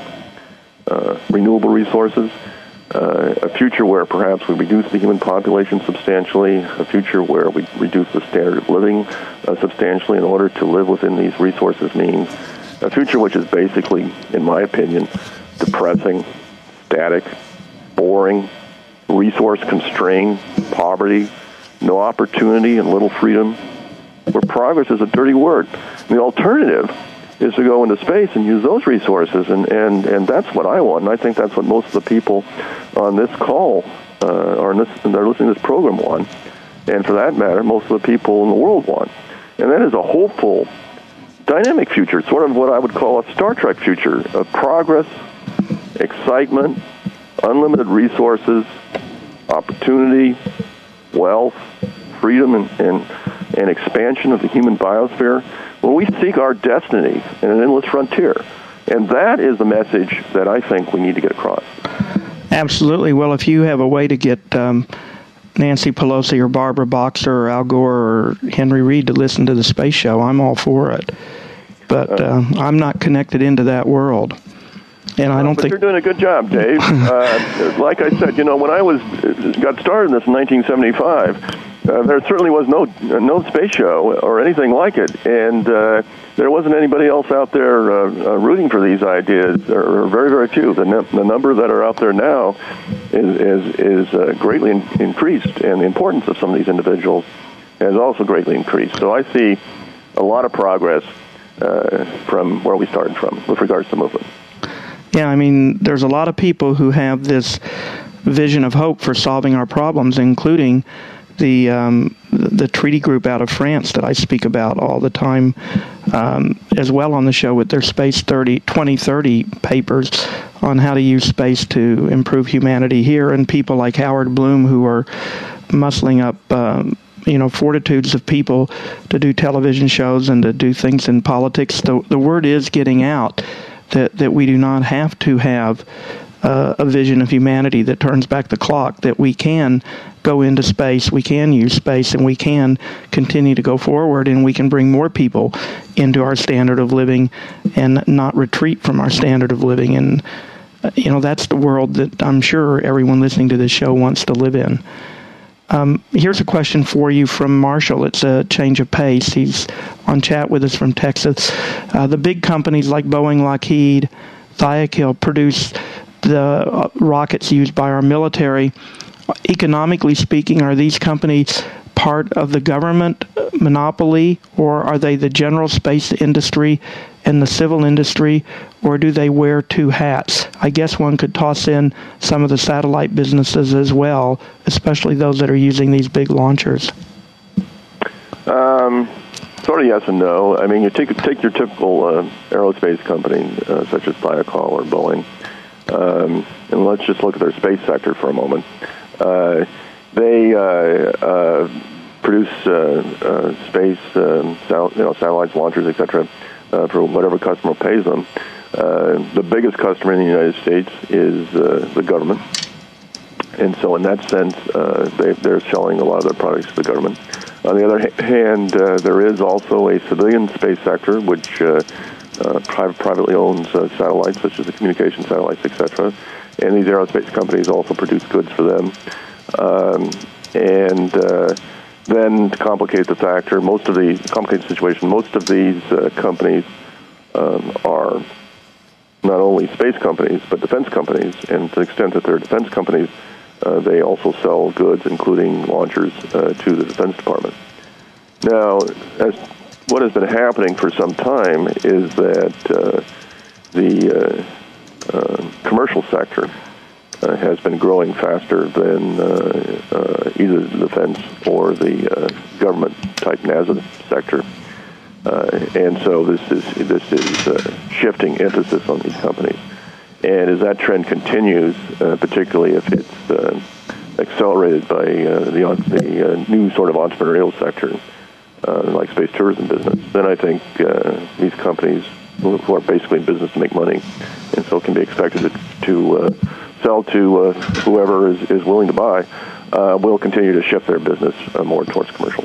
uh, renewable resources. Uh, a future where perhaps we reduce the human population substantially. A future where we reduce the standard of living uh, substantially in order to live within these resources means. A future which is basically, in my opinion, depressing, static, boring, resource-constrained, poverty, no opportunity and little freedom, where progress is a dirty word. The alternative is to go into space and use those resources, and, and, and that's what I want, and I think that's what most of the people on this call uh, or in this, and they're listening to this program want, and for that matter, most of the people in the world want. And that is a hopeful, dynamic future, sort of what I would call a Star Trek future of progress, excitement, unlimited resources, opportunity, wealth, freedom, and, and, and expansion of the human biosphere, when we seek our destiny in an endless frontier. And that is the message that I think we need to get across. Absolutely. Well, if you have a way to get um, Nancy Pelosi or Barbara Boxer or Al Gore or Henry Reid to listen to the Space Show, I'm all for it. But uh, I'm not connected into that world. And I don't but think you're doing a good job, Dave. uh, like I said, you know, when I was got started in this in nineteen seventy-five, uh, there certainly was no no space show or anything like it, and uh, there wasn't anybody else out there uh, uh, rooting for these ideas. There are very, very few. The, n- the number that are out there now is is, is uh, greatly in- increased, and the importance of some of these individuals has also greatly increased. So I see a lot of progress uh, from where we started from with regards to the movement. Yeah, I mean, there's a lot of people who have this vision of hope for solving our problems, including the um, the treaty group out of France that I speak about all the time, um, as well on the show with their Space thirty, twenty thirty papers on how to use space to improve humanity here, and people like Howard Bloom who are muscling up um, you know, fortitudes of people to do television shows and to do things in politics. The, the word is getting out that, that we do not have to have uh, a vision of humanity that turns back the clock, that we can go into space, we can use space, and we can continue to go forward, and we can bring more people into our standard of living and not retreat from our standard of living. And, uh, you know, that's the world that I'm sure everyone listening to this show wants to live in. Um, here's a question for you from Marshall. It's a change of pace. He's on chat with us from Texas. Uh, the big companies like Boeing, Lockheed, Thiokil produce the uh, rockets used by our military. Economically speaking, are these companies part of the government monopoly, or are they the general space industry and the civil industry, or do they wear two hats? I guess one could toss in some of the satellite businesses as well, especially those that are using these big launchers. Um, sort of yes and no. I mean, you take take your typical uh, aerospace company, uh, such as Thiokil or Boeing, um, and let's just look at their space sector for a moment. Uh, they uh, uh, produce uh, uh, space, um, sal- you know, satellites, launchers, et cetera, uh, for whatever customer pays them. Uh, the biggest customer in the United States is uh, the government, and so in that sense, uh, they, they're selling a lot of their products to the government. On the other hand, uh, there is also a civilian space sector, which uh, uh, private, privately owns uh, satellites, such as the communication satellites, et cetera. And these aerospace companies also produce goods for them. Um, and uh, then to complicate the factor, most of the complicated situation, most of these uh, companies um, are not only space companies, but defense companies. And to the extent that they're defense companies, uh, they also sell goods, including launchers, uh, to the Defense Department. Now, as what has been happening for some time is that uh, the uh, Uh, commercial sector uh, has been growing faster than uh, uh, either the defense or the uh, government-type NASA sector, uh, and so this is this is uh, shifting emphasis on these companies. And as that trend continues, uh, particularly if it's uh, accelerated by uh, the the uh, new sort of entrepreneurial sector, uh, like space tourism business, then I think uh, these companies, who are basically in business to make money, and so can be expected to, to uh, sell to uh, whoever is, is willing to buy, uh, will continue to shift their business uh, more towards commercial.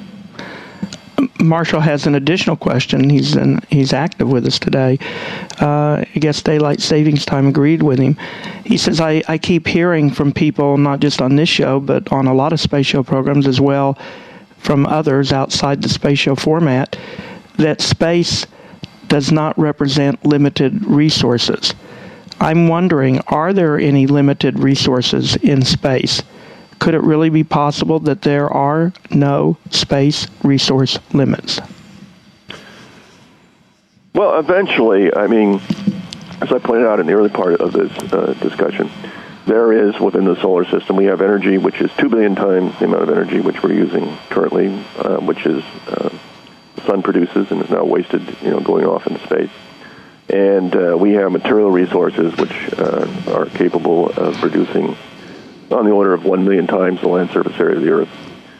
Marshall has an additional question. He's in, he's active with us today. Uh, I guess Daylight Savings Time agreed with him. He says, I, I keep hearing from people, not just on this show, but on a lot of space show programs as well, from others outside the space show format, that space does not represent limited resources. I'm wondering, are there any limited resources in space? Could it really be possible that there are no space resource limits? Well, eventually, I mean, as I pointed out in the early part of this uh, discussion, there is, within the solar system, we have energy which is two billion times the amount of energy which we're using currently, uh, which is uh, sun produces and is now wasted, you know, going off into space. And uh, we have material resources which uh, are capable of producing on the order of one million times the land surface area of the Earth.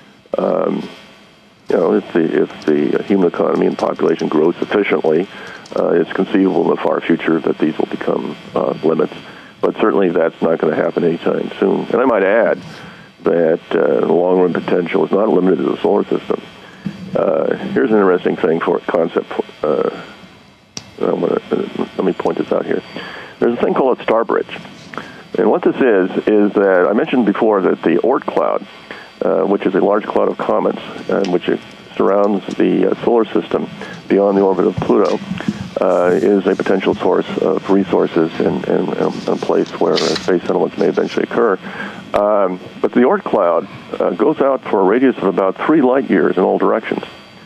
Um, you know, if the, if the human economy and population grows sufficiently, uh, it's conceivable in the far future that these will become uh, limits. But certainly that's not going to happen anytime soon. And I might add that uh, the long-run potential is not limited to the solar system. Uh, here's an interesting thing for a concept. Uh, I'm gonna, uh, let me point this out here. There's a thing called a star bridge. And what this is, is that I mentioned before that the Oort cloud, uh, which is a large cloud of comets, uh, which surrounds the uh, solar system beyond the orbit of Pluto, uh, is a potential source of resources and, and, and a place where uh, space settlements may eventually occur. Um, but the Oort cloud uh, goes out for a radius of about three light years in all directions.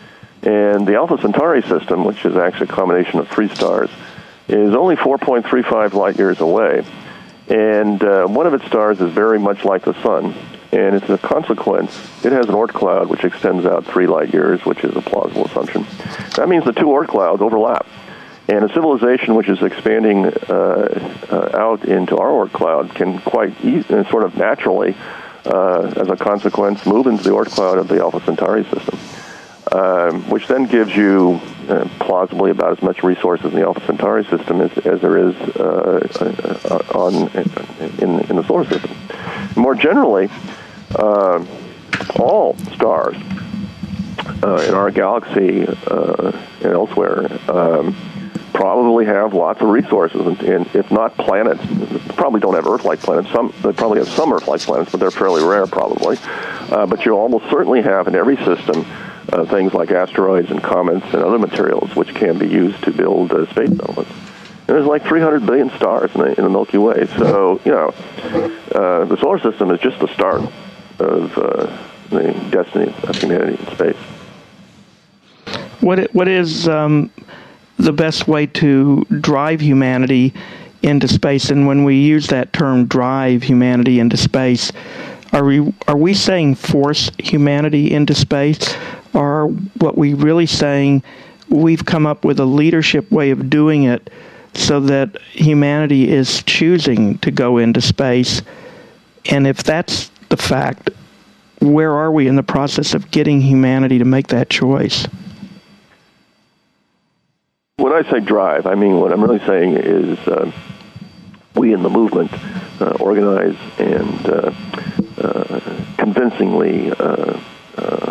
And the Alpha Centauri system, which is actually a combination of three stars, is only four point three five light years away. And uh, one of its stars is very much like the Sun. And as a consequence, it has an Oort cloud which extends out three light years, which is a plausible assumption. That means the two Oort clouds overlap. And a civilization which is expanding uh, uh, out into our Oort cloud can quite easy, sort of naturally, uh, as a consequence, move into the Oort cloud of the Alpha Centauri system, um, which then gives you uh, plausibly about as much resources in the Alpha Centauri system as, as there is uh, uh, on in, in the solar system. More generally, uh, all stars uh, in our galaxy uh, and elsewhere um, probably have lots of resources, and, and if not planets, probably don't have Earth-like planets. Some they probably have some Earth-like planets, but they're fairly rare, probably. Uh, but you almost certainly have in every system uh, things like asteroids and comets and other materials which can be used to build uh, space settlements. And there's like three hundred billion stars in the, in the Milky Way, so you know uh, the solar system is just the start of uh, the destiny of humanity in space. What what is um, the best way to drive humanity into space? And when we use that term, drive humanity into space, are we are we saying force humanity into space, or are what we really saying we've come up with a leadership way of doing it so that humanity is choosing to go into space? And if that's the fact, where are we in the process of getting humanity to make that choice? When I say drive, I mean what I'm really saying is uh, we in the movement uh, organize and uh, uh, convincingly uh, uh,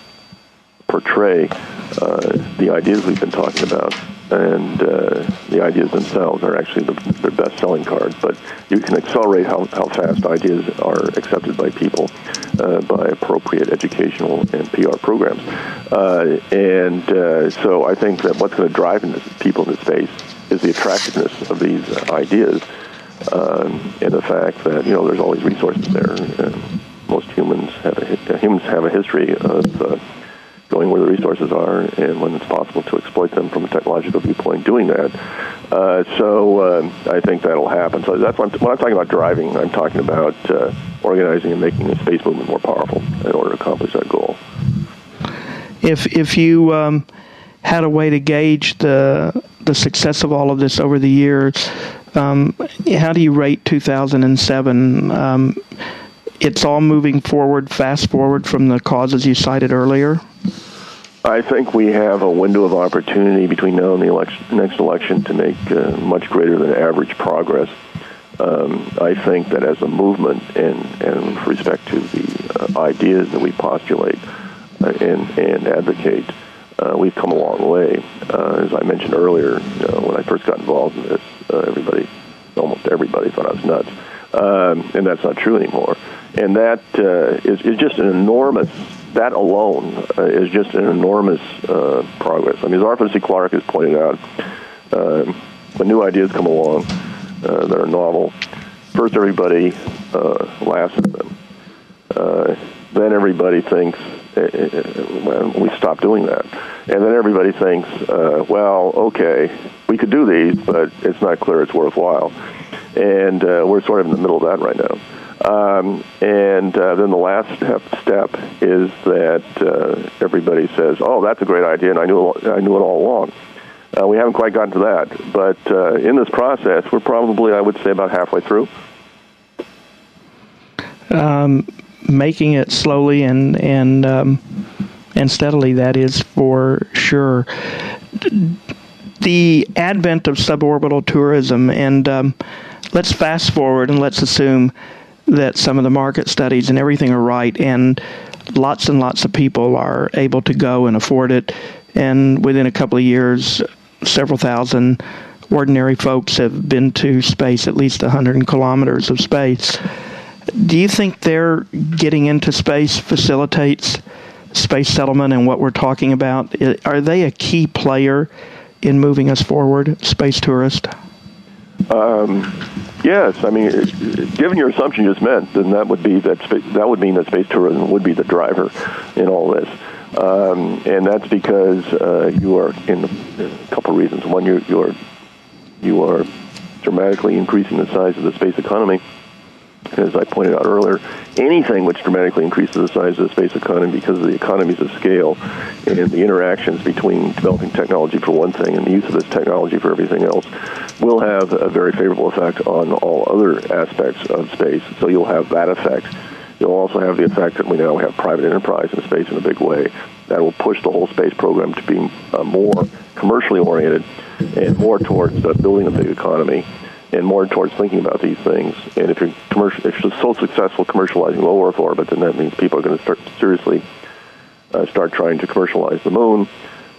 portray uh, the ideas we've been talking about. And uh, the ideas themselves are actually the, their best-selling card. But you can accelerate how, how fast ideas are accepted by people uh, by appropriate educational and P R programs. Uh, and uh, so I think that what's going to drive into people into space is the attractiveness of these uh, ideas um, and the fact that, you know, there's always resources there. And most humans have a, humans have a history of Uh, going where the resources are, and when it's possible to exploit them from a technological viewpoint, doing that. Uh, so uh, I think that'll happen. So that's when I'm, when I'm talking about driving, I'm talking about uh, organizing and making the space movement more powerful in order to accomplish that goal. If if you um, had a way to gauge the the success of all of this over the years, um, how do you rate two thousand seven? Um, it's all moving forward, fast forward from the causes you cited earlier? I think we have a window of opportunity between now and the election, next election to make uh, much greater than average progress. Um, I think that as a movement and, and with respect to the uh, ideas that we postulate uh, and, and advocate, uh, we've come a long way. Uh, as I mentioned earlier, you know, when I first got involved in this, uh, everybody, almost everybody thought I was nuts. Um, and that's not true anymore. And that uh, is, is just an enormous, that alone uh, is just an enormous uh, progress. I mean, as Arthur C. Clarke has pointed out, uh, when new ideas come along uh, that are novel, first everybody uh, laughs at them. Uh, then everybody thinks, uh, well, we stop doing that. And then everybody thinks, uh, well, okay, we could do these, but it's not clear it's worthwhile. And uh, we're sort of in the middle of that right now. Um, and uh, then the last step, step is that uh, everybody says, oh, that's a great idea, and I knew it, I knew it all along. Uh, we haven't quite gotten to that. But uh, in this process, we're probably, I would say, about halfway through. Um, making it slowly and and um, and steadily, that is for sure. The advent of suborbital tourism, and um, let's fast forward and let's assume that some of the market studies and everything are right, and lots and lots of people are able to go and afford it, and within a couple of years, several thousand ordinary folks have been to space, at least one hundred kilometers of space. Do you think their getting into space facilitates space settlement and what we're talking about? Are they a key player in moving us forward, space tourist? Um, yes, I mean, given your assumption just meant, then that would be that spa- that would mean that space tourism would be the driver in all this, um, and that's because uh, you are in a couple of reasons. One, you you are you are dramatically increasing the size of the space economy. As I pointed out earlier, anything which dramatically increases the size of the space economy because of the economies of scale and the interactions between developing technology for one thing and the use of this technology for everything else will have a very favorable effect on all other aspects of space. So you'll have that effect. You'll also have the effect that we now have private enterprise in space in a big way. That will push the whole space program to be uh, more commercially oriented and more towards uh, building a big economy, and more towards thinking about these things. And if you're commercial, if you're so successful commercializing low Earth orbit, then that means people are going to start seriously uh, start trying to commercialize the moon.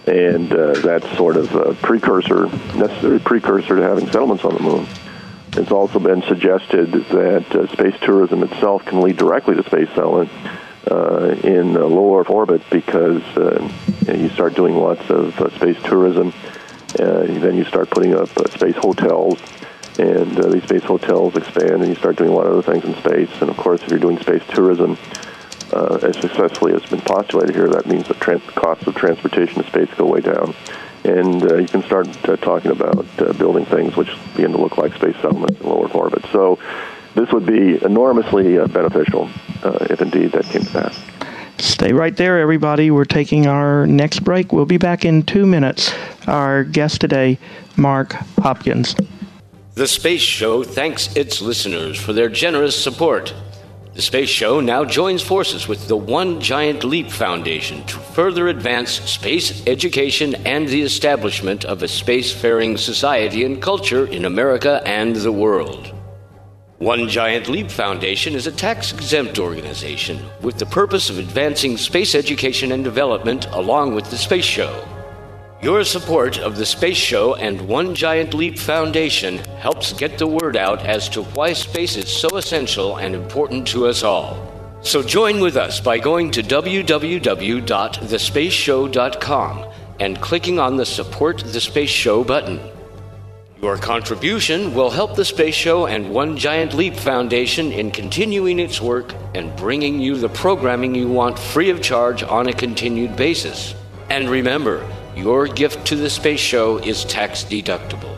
and uh, that's sort of a precursor, necessary precursor to having settlements on the moon. It's also been suggested that uh, space tourism itself can lead directly to space settlement uh, in uh, low Earth orbit, because uh, you start doing lots of uh, space tourism, uh, then you start putting up uh, space hotels, and uh, these space hotels expand, and you start doing a lot of other things in space. And of course, if you're doing space tourism uh, as successfully as has been postulated here, that means the trans- costs of transportation to space go way down. And uh, you can start uh, talking about uh, building things which begin to look like space settlements in low Earth orbit. So this would be enormously uh, beneficial uh, if indeed that came to pass. Stay right there, everybody. We're taking our next break. We'll be back in two minutes. Our guest today, Mark Hopkins. The Space Show thanks its listeners for their generous support. The Space Show now joins forces with the One Giant Leap Foundation to further advance space education and the establishment of a spacefaring society and culture in America and the world. One Giant Leap Foundation is a tax-exempt organization with the purpose of advancing space education and development along with the Space Show. Your support of the Space Show and One Giant Leap Foundation helps get the word out as to why space is so essential and important to us all. So join with us by going to w w w dot the space show dot com and clicking on the Support the Space Show button. Your contribution will help the Space Show and One Giant Leap Foundation in continuing its work and bringing you the programming you want free of charge on a continued basis. And remember, your gift to the Space Show is tax deductible.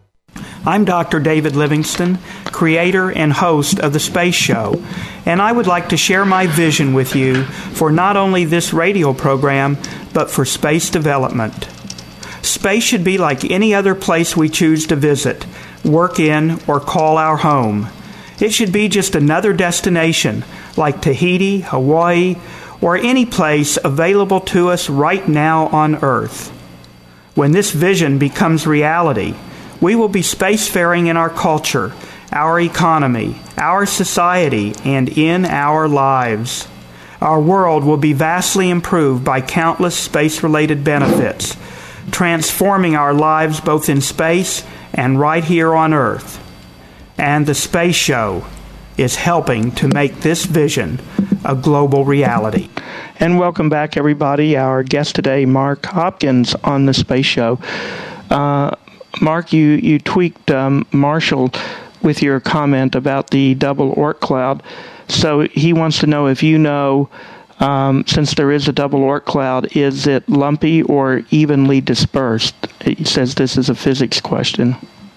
I'm Doctor David Livingston, creator and host of The Space Show, and I would like to share my vision with you for not only this radio program, but for space development. Space should be like any other place we choose to visit, work in, or call our home. It should be just another destination, like Tahiti, Hawaii, or any place available to us right now on Earth. When this vision becomes reality, we will be spacefaring in our culture, our economy, our society, and in our lives. Our world will be vastly improved by countless space-related benefits, transforming our lives both in space and right here on Earth. And the Space Show is helping to make this vision a global reality. And welcome back, everybody. Our guest today, Mark Hopkins, on the Space Show. Uh, Mark, you, you tweaked um, Marshall with your comment about the double Oort cloud. So he wants to know if you know, um, since there is a double Oort cloud, is it lumpy or evenly dispersed? He says this is a physics question.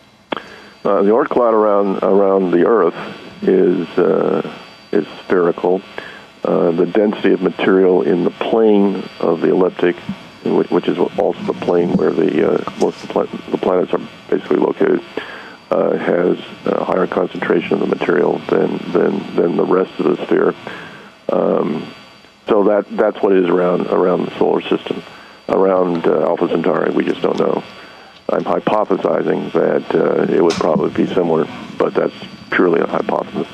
Uh, the Oort cloud around around the Earth is uh, is spherical. Uh, the density of material in the plane of the ecliptic, which is also the plane where the uh, most of the, pla- the planets are basically located, uh, has a higher concentration of the material than than, than the rest of the sphere. Um, so that that's what it is around around the solar system. Around uh, Alpha Centauri, we just don't know. I'm hypothesizing that uh, it would probably be similar, but that's purely a hypothesis.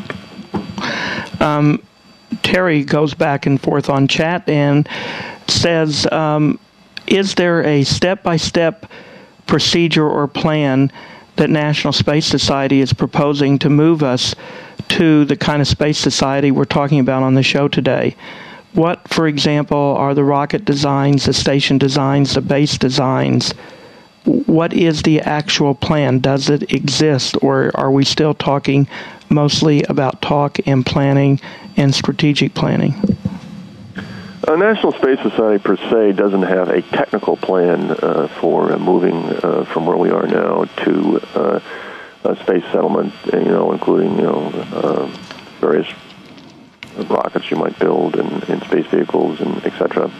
Um, Terry goes back and forth on chat and says, um, is there a step-by-step procedure or plan that National Space Society is proposing to move us to the kind of space society we're talking about on the show today? What, for example, are the rocket designs, the station designs, the base designs? What is the actual plan? Does it exist, or are we still talking mostly about talk and planning and strategic planning? Uh, National Space Society per se doesn't have a technical plan uh, for uh, moving uh, from where we are now to uh, a space settlement, you know, including you know uh, various rockets you might build and, and space vehicles and et cetera.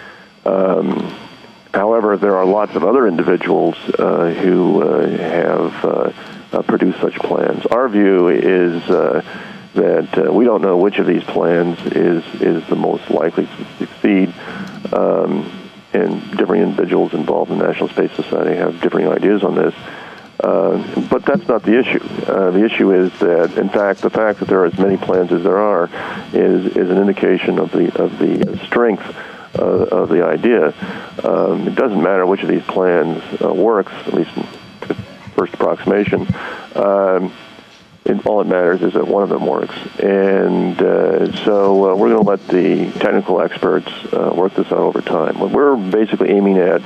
Um, However, there are lots of other individuals uh, who uh, have uh, uh, produced such plans. Our view is uh, that uh, we don't know which of these plans is is the most likely to succeed, um, and different individuals involved in the National Space Society have differing ideas on this. Uh, but that's not the issue. Uh, the issue is that, in fact, the fact that there are as many plans as there are is is an indication of the of the strength uh, of the idea. Um, it doesn't matter which of these plans uh, works, at least in the first approximation. Um, it, all that matters is that one of them works. And uh, so uh, we're going to let the technical experts uh, work this out over time. What we're basically aiming at,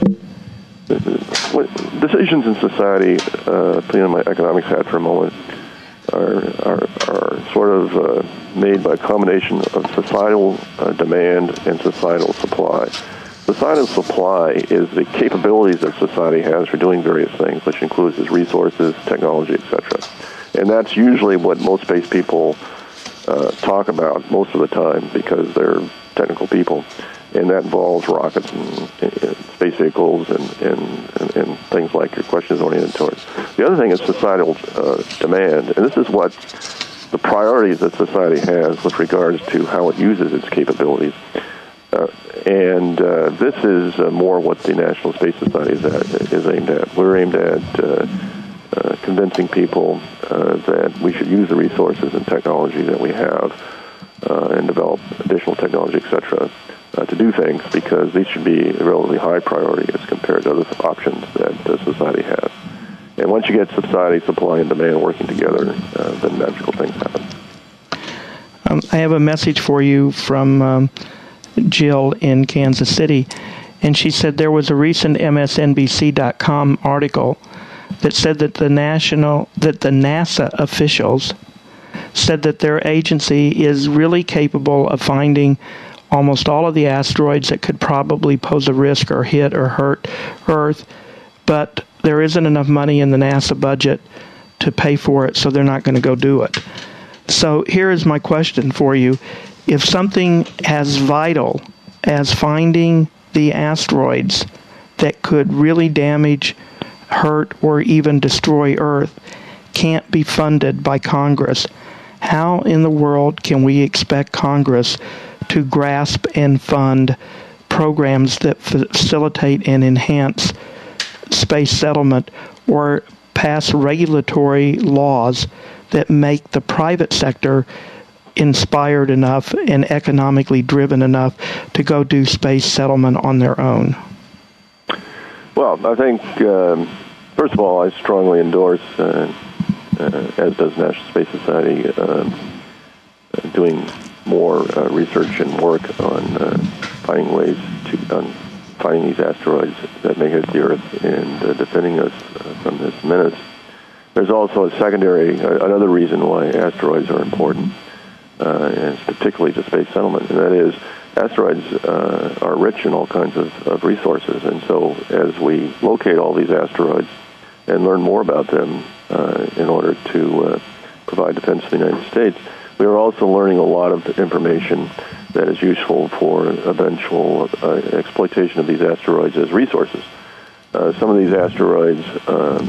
what, decisions in society, uh, putting on my economics hat for a moment, Are, are, are sort of uh, made by a combination of societal uh, demand and societal supply. Societal supply is the capabilities that society has for doing various things, which includes its resources, technology, et cetera. And that's usually what most space people uh, talk about most of the time because they're technical people. And that involves rockets and, and space vehicles and, and, and, and things like your question is oriented towards. The other thing is societal uh, demand, and this is what the priorities that society has with regards to how it uses its capabilities. Uh, and uh, this is uh, more what the National Space Society is, at, is aimed at. We're aimed at uh, uh, convincing people uh, that we should use the resources and technology that we have uh, and develop additional technology, et cetera, Uh, to do things because these should be a relatively high priority as compared to other options that uh, society has. And once you get society, supply, and demand working together, uh, then magical things happen. Um, I have a message for you from um, Jill in Kansas City, and she said there was a recent M S N B C dot com article that said that the national, that the NASA officials said that their agency is really capable of finding almost all of the asteroids that could probably pose a risk or hit or hurt Earth, but there isn't enough money in the NASA budget to pay for it, so they're not going to go do it. So here is my question for you. If something as vital as finding the asteroids that could really damage, hurt, or even destroy Earth can't be funded by Congress, how in the world can we expect Congress to grasp and fund programs that facilitate and enhance space settlement or pass regulatory laws that make the private sector inspired enough and economically driven enough to go do space settlement on their own? Well, I think, um, first of all, I strongly endorse, uh, uh, as does National Space Society, uh, doing more uh, research and work on uh, finding ways to on finding these asteroids that may hit the Earth and uh, defending us uh, from this menace. There's also a secondary, uh, another reason why asteroids are important, uh, and it's particularly to space settlement, and that is asteroids uh, are rich in all kinds of, of resources, and so as we locate all these asteroids and learn more about them uh, in order to uh, provide defense to the United States, we are also learning a lot of information that is useful for eventual uh, exploitation of these asteroids as resources. Uh, some of these asteroids, um,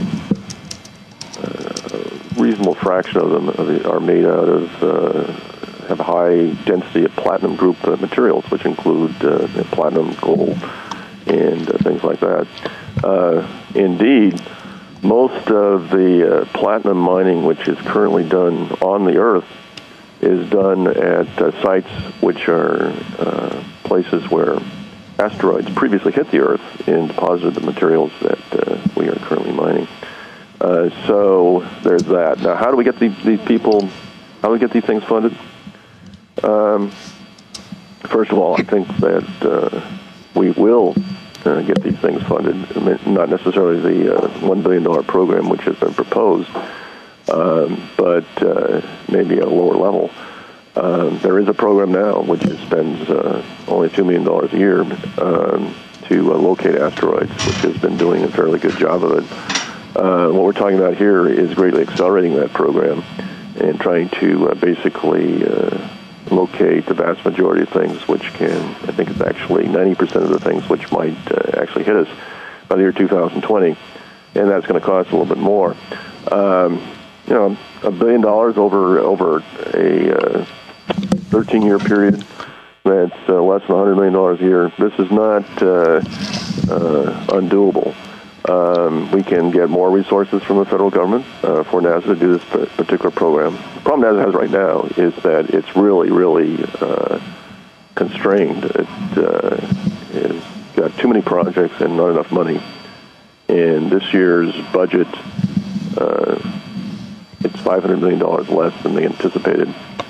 a reasonable fraction of them are made out of, uh, have a high density of platinum group uh, materials, which include uh, platinum, gold, and uh, things like that. Uh, indeed, most of the uh, platinum mining which is currently done on the Earth is done at uh, sites which are uh, places where asteroids previously hit the Earth and deposited the materials that uh, we are currently mining. Uh, so there's that. Now, how do we get the, these people, how do we get these things funded? Um, first of all, I think that uh, we will uh, get these things funded, I mean, not necessarily the uh, one billion dollars program which has been proposed, Um, but uh, maybe at a lower level. Um, there is a program now which spends uh, only two million dollars a year um, to uh, locate asteroids, which has been doing a fairly good job of it. Uh, what we're talking about here is greatly accelerating that program and trying to uh, basically uh, locate the vast majority of things which can, I think it's actually ninety percent of the things which might uh, actually hit us by the year two thousand twenty, and that's going to cost a little bit more. Um, You know, a billion dollars over over a uh, thirteen-year period, that's uh, less than one hundred million dollars a year. This is not uh, uh, undoable. Um, we can get more resources from the federal government uh, for NASA to do this particular program. The problem NASA has right now is that it's really, really uh, constrained. It, uh, is got too many projects and not enough money. And this year's budget, uh, it's five hundred million dollars less than they anticipated.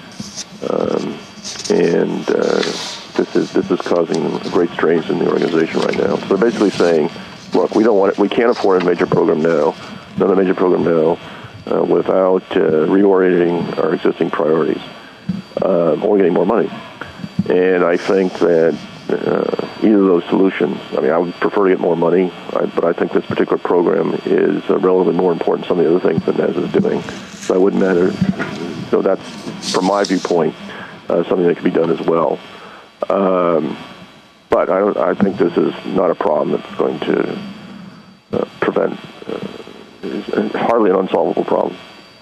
Um, and uh, this is this is causing great strains in the organization right now. So they're basically saying, look, we don't want it, we can't afford a major program now, another major program now, uh, without uh, reorienting our existing priorities, uh, or getting more money. And I think that uh, either of those solutions, I mean, I would prefer to get more money, I, but I think this particular program is uh, relatively more important than some of the other things that N A S is doing. So I wouldn't matter. So that's, from my viewpoint, uh, something that can be done as well. Um, but I, don't, I think this is not a problem that's going to uh, prevent, uh, it's hardly an unsolvable problem.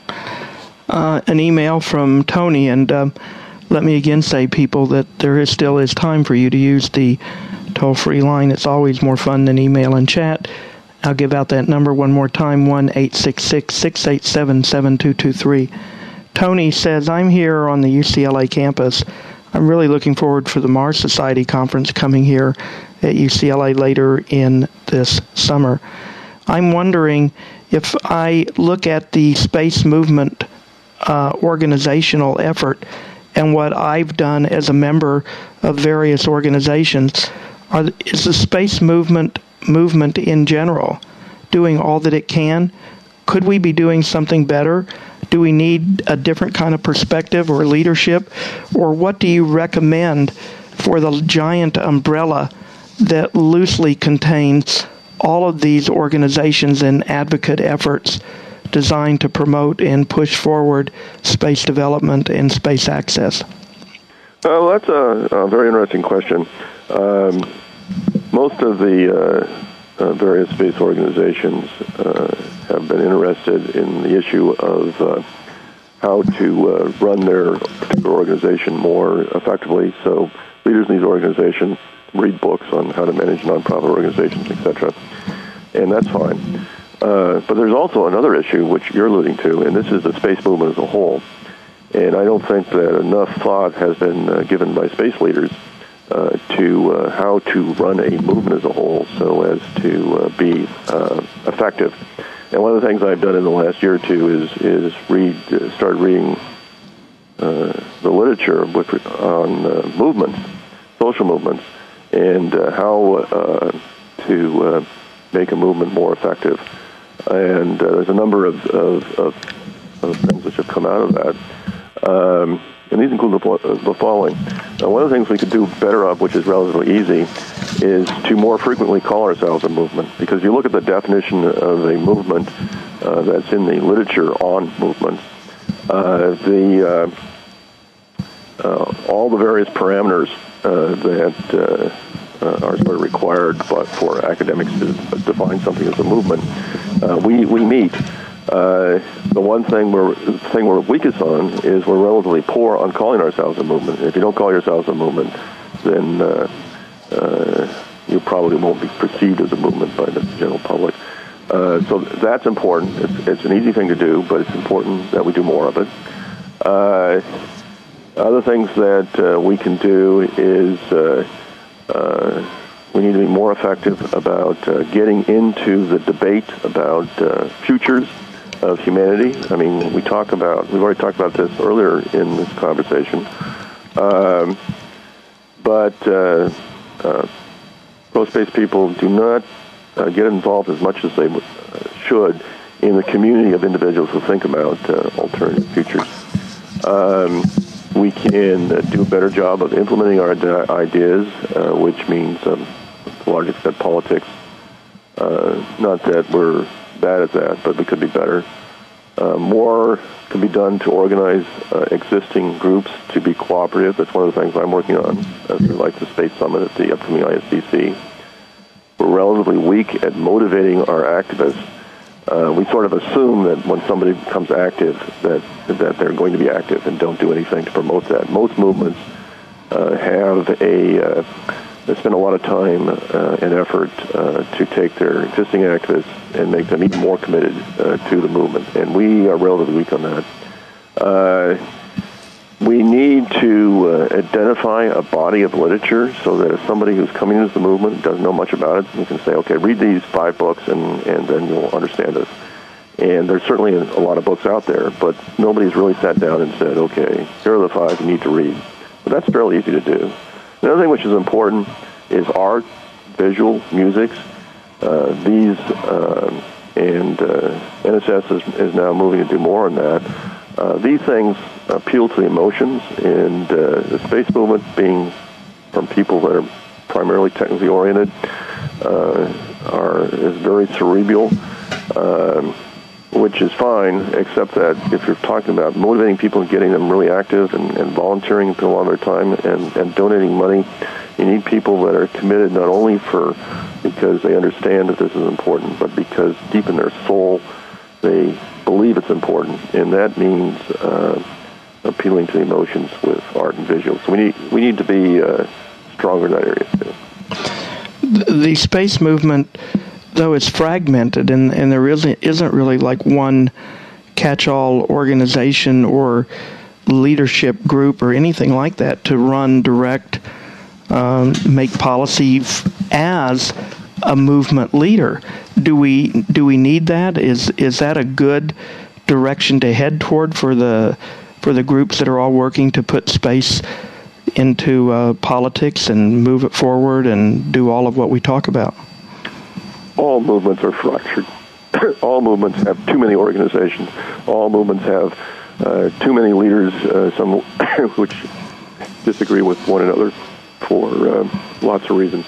Uh, an email from Tony, and uh, let me again say, people, that there is still is time for you to use the toll-free line. It's always more fun than email and chat. I'll give out that number one more time, one eight six six, six eight seven, seven two two three. Tony says, I'm here on the U C L A campus. I'm really looking forward for the Mars Society conference coming here at U C L A later in this summer. I'm wondering if I look at the space movement uh, organizational effort and what I've done as a member of various organizations, are, is the space movement movement in general doing all that it can? Could we be doing something better? Do we need a different kind of perspective or leadership? Or what do you recommend for the giant umbrella that loosely contains all of these organizations and advocate efforts designed to promote and push forward space development and space access? Well, that's a, a very interesting question. Um, most of the uh, uh, various space organizations uh, have been interested in the issue of uh, how to uh, run their particular organization more effectively. So leaders in these organizations read books on how to manage nonprofit organizations, et cetera, and that's fine. Uh, but there's also another issue which you're alluding to, and this is the space movement as a whole. And I don't think that enough thought has been uh, given by space leaders uh, to uh, how to run a movement as a whole so as to uh, be uh, effective. And one of the things I've done in the last year or two is is read, uh, start reading uh, the literature with, on uh, movements, social movements, and uh, how uh, to uh, make a movement more effective. And uh, there's a number of, of, of, of things which have come out of that. Um, and these include the, the following. Now, one of the things we could do better of, which is relatively easy, is to more frequently call ourselves a movement. Because you look at the definition of a movement uh, that's in the literature on movements, uh, the uh, uh, all the various parameters uh, that uh, uh, are sort of required but for academics to define something as a movement, uh, we, we meet. Uh, the one thing we're the thing we're weakest on is we're relatively poor on calling ourselves a movement. If you don't call yourselves a movement, then uh, uh, you probably won't be perceived as a movement by the general public. Uh, so that's important. It's, it's an easy thing to do, but it's important that we do more of it. Uh, other things that uh, we can do is uh, uh, we need to be more effective about uh, getting into the debate about uh, futures of humanity. I mean, we talk about, we've already talked about this earlier in this conversation, um, but uh, uh, pro-space people do not uh, get involved as much as they uh, should in the community of individuals who think about uh, alternative futures. Um, we can uh, do a better job of implementing our ideas, uh, which means, um, to a large extent, politics. Uh, not that we're bad at that, but we could be better. Uh, more can be done to organize uh, existing groups to be cooperative. That's one of the things I'm working on, as we like the Space Summit at the upcoming I S D C. We're relatively weak at motivating our activists. Uh, we sort of assume that when somebody becomes active, that that they're going to be active and don't do anything to promote that. Most movements uh, have a... Uh, They spend a lot of time uh, and effort uh, to take their existing activists and make them even more committed uh, to the movement, and we are relatively weak on that. Uh, we need to uh, identify a body of literature so that if somebody who's coming into the movement doesn't know much about it, you can say, okay, read these five books and, and then you'll understand this. And there's certainly a lot of books out there, but nobody's really sat down and said, okay, here are the five you need to read. But that's fairly easy to do. Another thing which is important is art, visual, music. Uh, these, uh, and uh, N S S is, is now moving to do more on that. Uh, these things appeal to the emotions, and uh, the space movement, being from people that are primarily technically oriented, uh, are is very cerebral, uh, which is fine, except that if you're talking about motivating people and getting them really active and, and volunteering a lot of their time and, and donating money, you need people that are committed not only for because they understand that this is important, but because deep in their soul they believe it's important, and that means uh, appealing to the emotions with art and visuals. So we need we need to be uh, stronger in that area too. The space movement, though it's fragmented, and, and there really isn't really like one catch-all organization or leadership group or anything like that to run, direct, um, make policy f- as a movement leader. Do we do we need that? Is is that a good direction to head toward for the for the groups that are all working to put space into uh, politics and move it forward and do all of what we talk about? All movements are fractured. All movements have too many organizations. All movements have uh, too many leaders, uh, some which disagree with one another for uh, lots of reasons.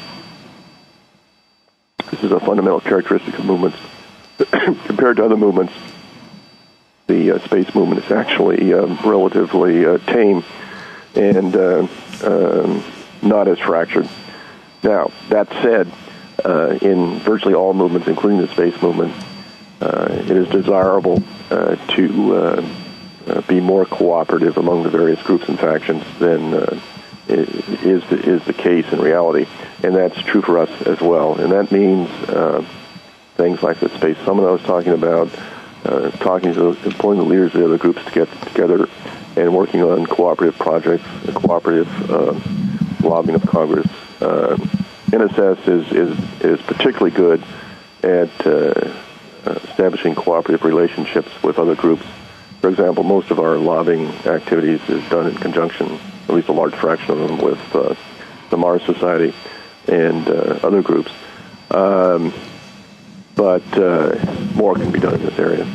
This is a fundamental characteristic of movements. Compared to other movements, the uh, space movement is actually um, relatively uh, tame and uh, um, not as fractured. Now, that said, uh, in virtually all movements, including the space movement, uh, it is desirable uh, to uh, uh, be more cooperative among the various groups and factions than uh, is the, is the case in reality, and that's true for us as well. And that means uh, things like the Space Summit I was talking about, uh, talking to, employing the leaders of the other groups to get together and working on cooperative projects, cooperative uh, lobbying of Congress. Uh, N S S is, is, is particularly good at uh, establishing cooperative relationships with other groups. For example, most of our lobbying activities is done in conjunction, at least a large fraction of them, with uh, the Mars Society and uh, other groups. Um, but uh, more can be done in this area.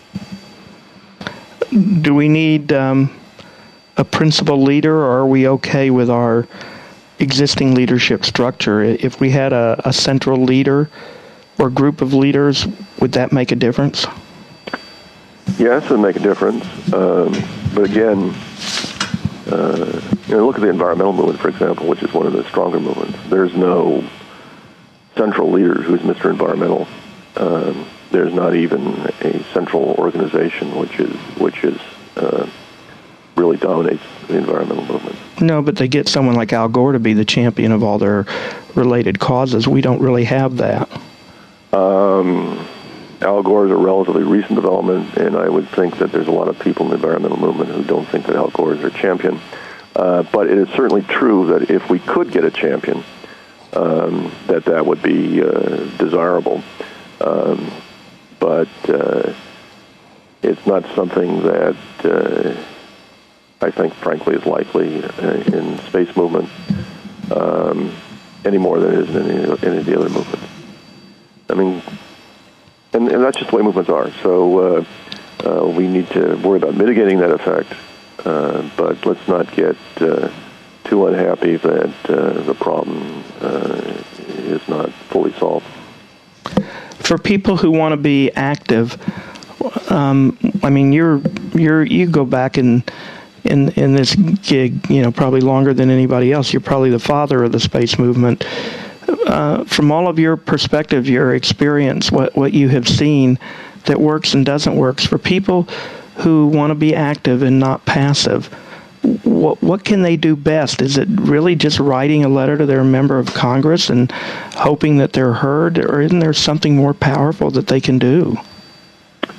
Do we need um, a principal leader, or are we okay with our existing leadership structure? If we had a, a central leader or group of leaders, would that make a difference? Yes, it would make a difference. Um, but again, uh, you know, look at the environmental movement, for example, which is one of the stronger movements. There's no central leader who's Mister Environmental. Um, there's not even a central organization which is which is uh, really dominates the environmental movement. No, but they get someone like Al Gore to be the champion of all their related causes. We don't really have that. Um, Al Gore is a relatively recent development, and I would think that there's a lot of people in the environmental movement who don't think that Al Gore is their champion. Uh, but it is certainly true that if we could get a champion, um, that that would be uh, desirable. Um, but uh, it's not something that uh, I think, frankly, is likely in space movement um, any more than it is in any, any of the other movements. I mean, and, and that's just the way movements are. So uh, uh, we need to worry about mitigating that effect, uh, but let's not get uh, too unhappy that uh, the problem uh, is not fully solved. For people who want to be active, um, I mean, you're you're you go back in in in this gig, you know, probably longer than anybody else. You're probably the father of the space movement. Uh, from all of your perspective, your experience, what what you have seen that works and doesn't work, for people who want to be active and not passive, what what can they do best? Is it really just writing a letter to their member of Congress and hoping that they're heard, or isn't there something more powerful that they can do?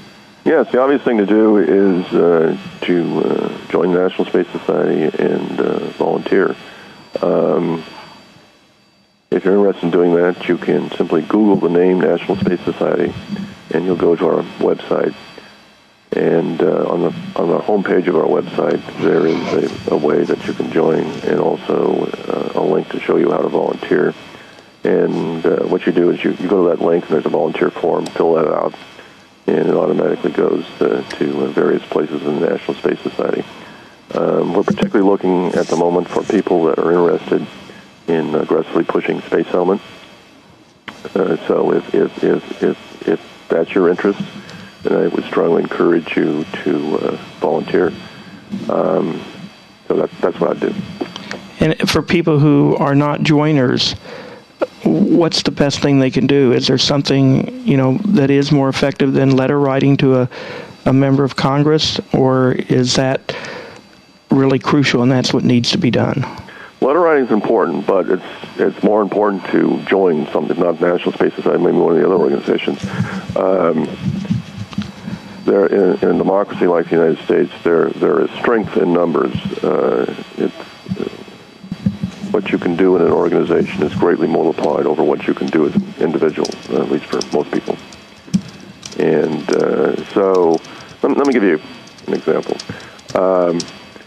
Yes, the obvious thing to do is uh, to uh, join the National Space Society and uh, volunteer. Um, if you're interested in doing that, you can simply Google the name National Space Society, and you'll go to our website. And uh, on the on the homepage of our website, there is a, a way that you can join, and also uh, a link to show you how to volunteer. And uh, what you do is you, you go to that link, and there's a volunteer form, fill that out, and it automatically goes uh, to uh, various places in the National Space Society. Um, we're particularly looking at the moment for people that are interested in aggressively pushing space settlement. Uh, so if, if, if, if, if that's your interest, then I would strongly encourage you to uh, volunteer. Um, so that, that's what I do. And for people who are not joiners, what's the best thing they can do? Is there something, you know, that is more effective than letter writing to a, a member of Congress, or is that really crucial and that's what needs to be done? Letter writing is important, but it's it's more important to join something, not National Space Society, maybe one of the other organizations. Um, there, in, in a democracy like the United States, there there is strength in numbers. Uh, it's what you can do in an organization is greatly multiplied over what you can do as an individual, at least for most people. And uh, so, let, let me give you an example. Um,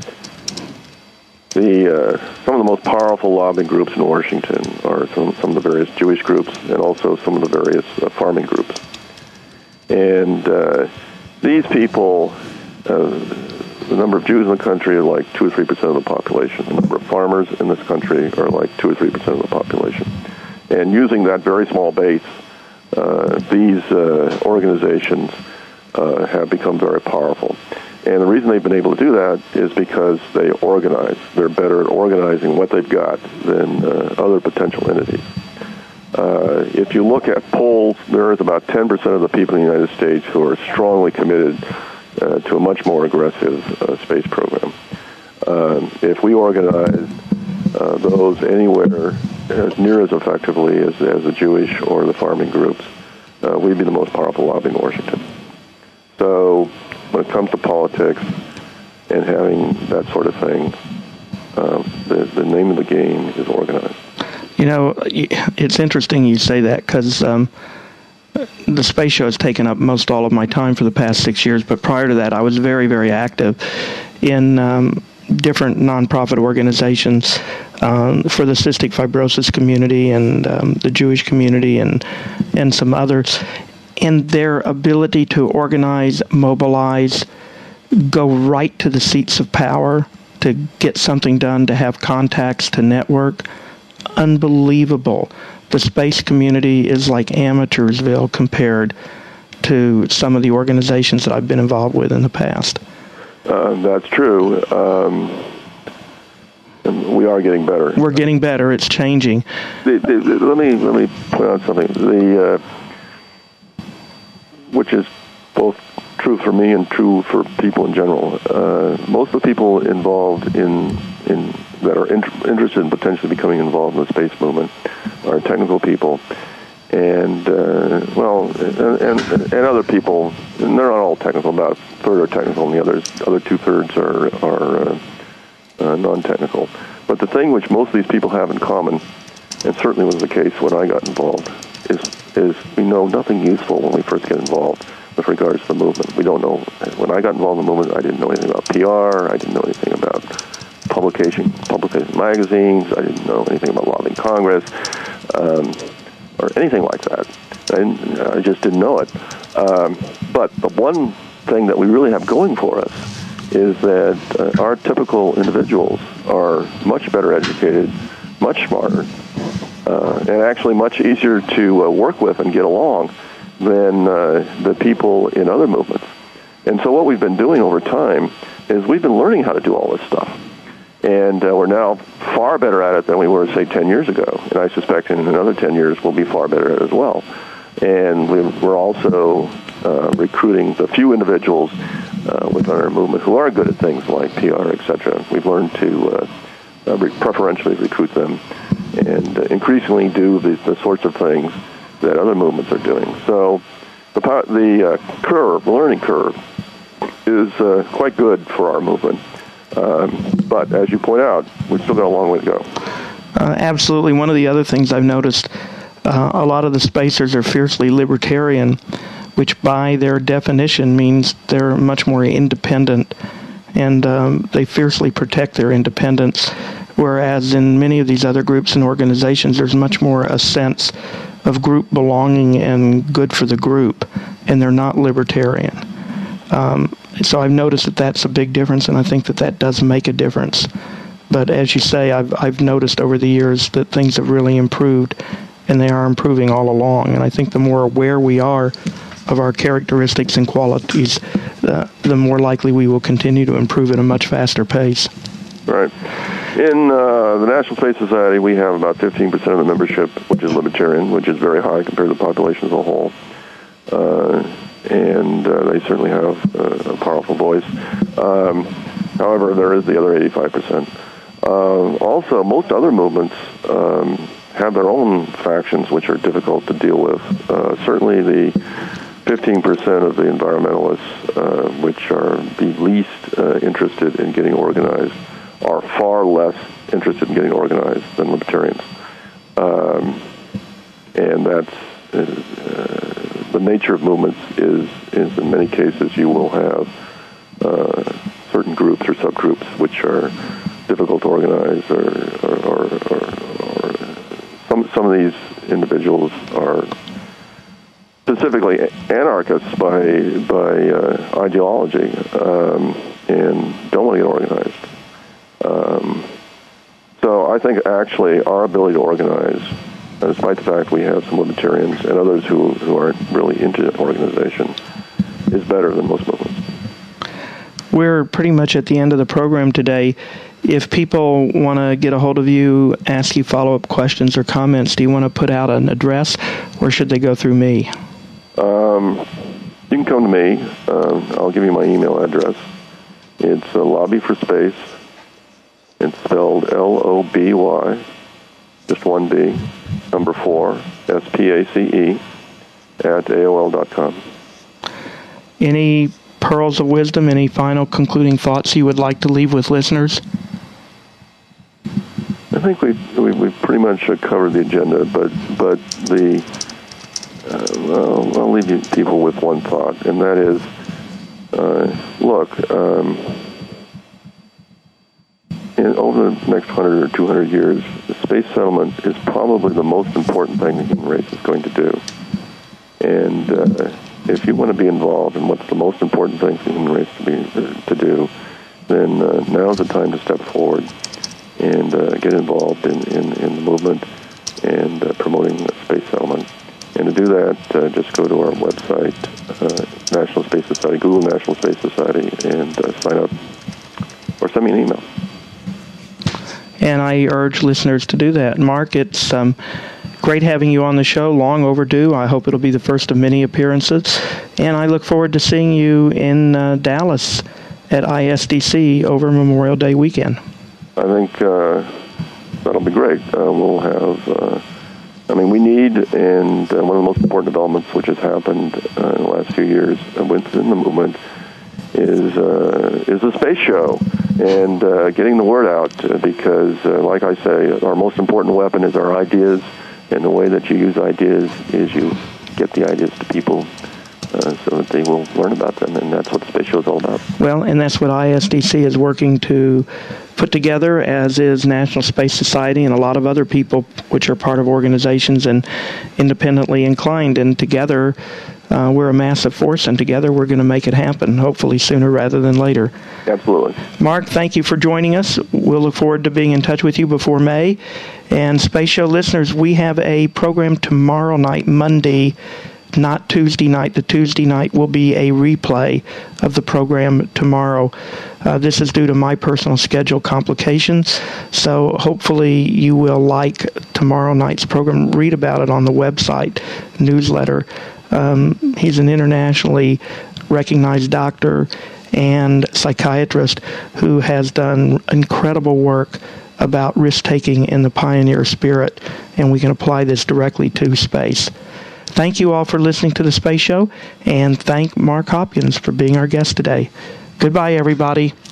the uh, some of the most powerful lobbying groups in Washington are some, some of the various Jewish groups and also some of the various uh, farming groups. And uh, these people, uh, the number of Jews in the country are like two or three percent of the population. The number of farmers in this country are like two or three percent of the population. And using that very small base, uh, these uh, organizations uh, have become very powerful. And the reason they've been able to do that is because they organize. They're better at organizing what they've got than uh, other potential entities. Uh, if you look at polls, there is about ten percent of the people in the United States who are strongly committed Uh, to a much more aggressive uh, space program. Um, if we organize uh, those anywhere as near as effectively as, as the Jewish or the farming groups, uh, we'd be the most powerful lobby in Washington. So when it comes to politics and having that sort of thing, uh, the, the name of the game is organized. You know, it's interesting you say that because um, the space show has taken up most all of my time for the past six years, but prior to that, I was very, very active in um, different nonprofit organizations um, for the cystic fibrosis community and um, the Jewish community and and some others. And their ability to organize, mobilize, go right to the seats of power, to get something done, to have contacts, to network, unbelievable. The space community is like Amateursville compared to some of the organizations that I've been involved with in the past. Uh, that's true. Um, and we are getting better. We're getting better. It's changing. The, the, the, let me let me point out something. The uh, which is both true for me and true for people in general. Uh, most of the people involved in in that are in, interested in potentially becoming involved in the space movement are technical people, and uh, well, and, and and other people. And they're not all technical. About a third are technical, and the others, other two thirds are are uh, uh, non-technical. But the thing which most of these people have in common, and certainly was the case when I got involved, is is we know nothing useful when we first get involved with regards to the movement. We don't know. When I got involved in the movement, I didn't know anything about P R. I didn't know anything about publication, publication magazines. I didn't know anything about lobbying Congress, um, or anything like that. I, I just didn't know it. Um, but the one thing that we really have going for us is that uh, our typical individuals are much better educated, much smarter, uh, and actually much easier to uh, work with and get along than uh, the people in other movements. And so what we've been doing over time is we've been learning how to do all this stuff. And uh, we're now far better at it than we were, say, ten years ago. And I suspect in another ten years we'll be far better at it as well. And we're also uh, recruiting the few individuals uh, within our movement who are good at things like P R, et cetera. We've learned to uh, uh, re- preferentially recruit them and uh, increasingly do the, the sorts of things that other movements are doing. So the the uh, curve, the learning curve, is uh, quite good for our movement. Um, but as you point out, we've still got a long way to go. Uh, absolutely. One of the other things I've noticed, uh, a lot of the spacers are fiercely libertarian, which by their definition means they're much more independent, and um, they fiercely protect their independence, whereas in many of these other groups and organizations, there's much more a sense of group belonging and good for the group, and they're not libertarian. Um, so I've noticed that that's a big difference, and I think that that does make a difference. But as you say, I've I've noticed over the years that things have really improved, and they are improving all along. And I think the more aware we are of our characteristics and qualities, uh, the more likely we will continue to improve at a much faster pace. Right. In uh, the National Space Society, we have about fifteen percent of the membership, which is libertarian, which is very high compared to the population as a whole. Uh, and uh, they certainly have uh, a powerful voice. Um, however, there is the other eighty-five percent. Uh, also, most other movements um, have their own factions which are difficult to deal with. Uh, certainly the fifteen percent of the environmentalists, uh, which are the least uh, interested in getting organized, are far less interested in getting organized than libertarians. Um, and that's uh, the nature of movements is, is in many cases you will have uh, certain groups or subgroups which are difficult to organize, or, or, or, or, or some, some of these individuals are specifically anarchists by, by uh, ideology um, and don't want to get organized. Um, so I think actually our ability to organize, despite the fact we have some libertarians and others who, who aren't really into organization, is better than most movements. We're pretty much at the end of the program today. If people want to get a hold of you, ask you follow-up questions or comments, do you want to put out an address, or should they go through me? Um, you can come to me. Um, I'll give you my email address. It's uh, Lobby for Space. It's spelled L O B Y, just one B, number four, S P A C E, at A O L dot com. Any pearls of wisdom, any final concluding thoughts you would like to leave with listeners? I think we we we pretty much covered the agenda, but but the uh, well, I'll leave you people with one thought, and that is, uh, look. Um, In, over the next one hundred or two hundred years, the space settlement is probably the most important thing the human race is going to do. And uh, if you want to be involved in what's the most important thing for the human race to be uh, to do, then uh, now's the time to step forward and uh, get involved in, in, in the movement and uh, promoting the space settlement. And to do that, uh, just go to our website, uh, National Space Society, Google National Space Society, and uh, sign up or send me an email. And I urge listeners to do that. Mark, it's um, great having you on the show, long overdue. I hope it'll be the first of many appearances. And I look forward to seeing you in uh, Dallas at I S D C over Memorial Day weekend. I think uh, that'll be great. Uh, we'll have, uh, I mean, we need, and uh, one of the most important developments which has happened uh, in the last few years within the movement is uh, is the space show. And uh, getting the word out, uh, because, uh, like I say, our most important weapon is our ideas, and the way that you use ideas is you get the ideas to people uh, so that they will learn about them, and that's what the space show is all about. Well, and that's what I S D C is working to put together, as is National Space Society and a lot of other people which are part of organizations and independently inclined, and together Uh, we're a massive force, and together we're going to make it happen, hopefully sooner rather than later. Absolutely. Mark, thank you for joining us. We'll look forward to being in touch with you before May. And Space Show listeners, we have a program tomorrow night, Monday, not Tuesday night. The Tuesday night will be a replay of the program tomorrow. Uh, this is due to my personal schedule complications, so hopefully you will like tomorrow night's program. Read about it on the website, newsletter. Um, he's an internationally recognized doctor and psychiatrist who has done incredible work about risk-taking in the pioneer spirit, and we can apply this directly to space. Thank you all for listening to the Space Show, and thank Mark Hopkins for being our guest today. Goodbye, everybody.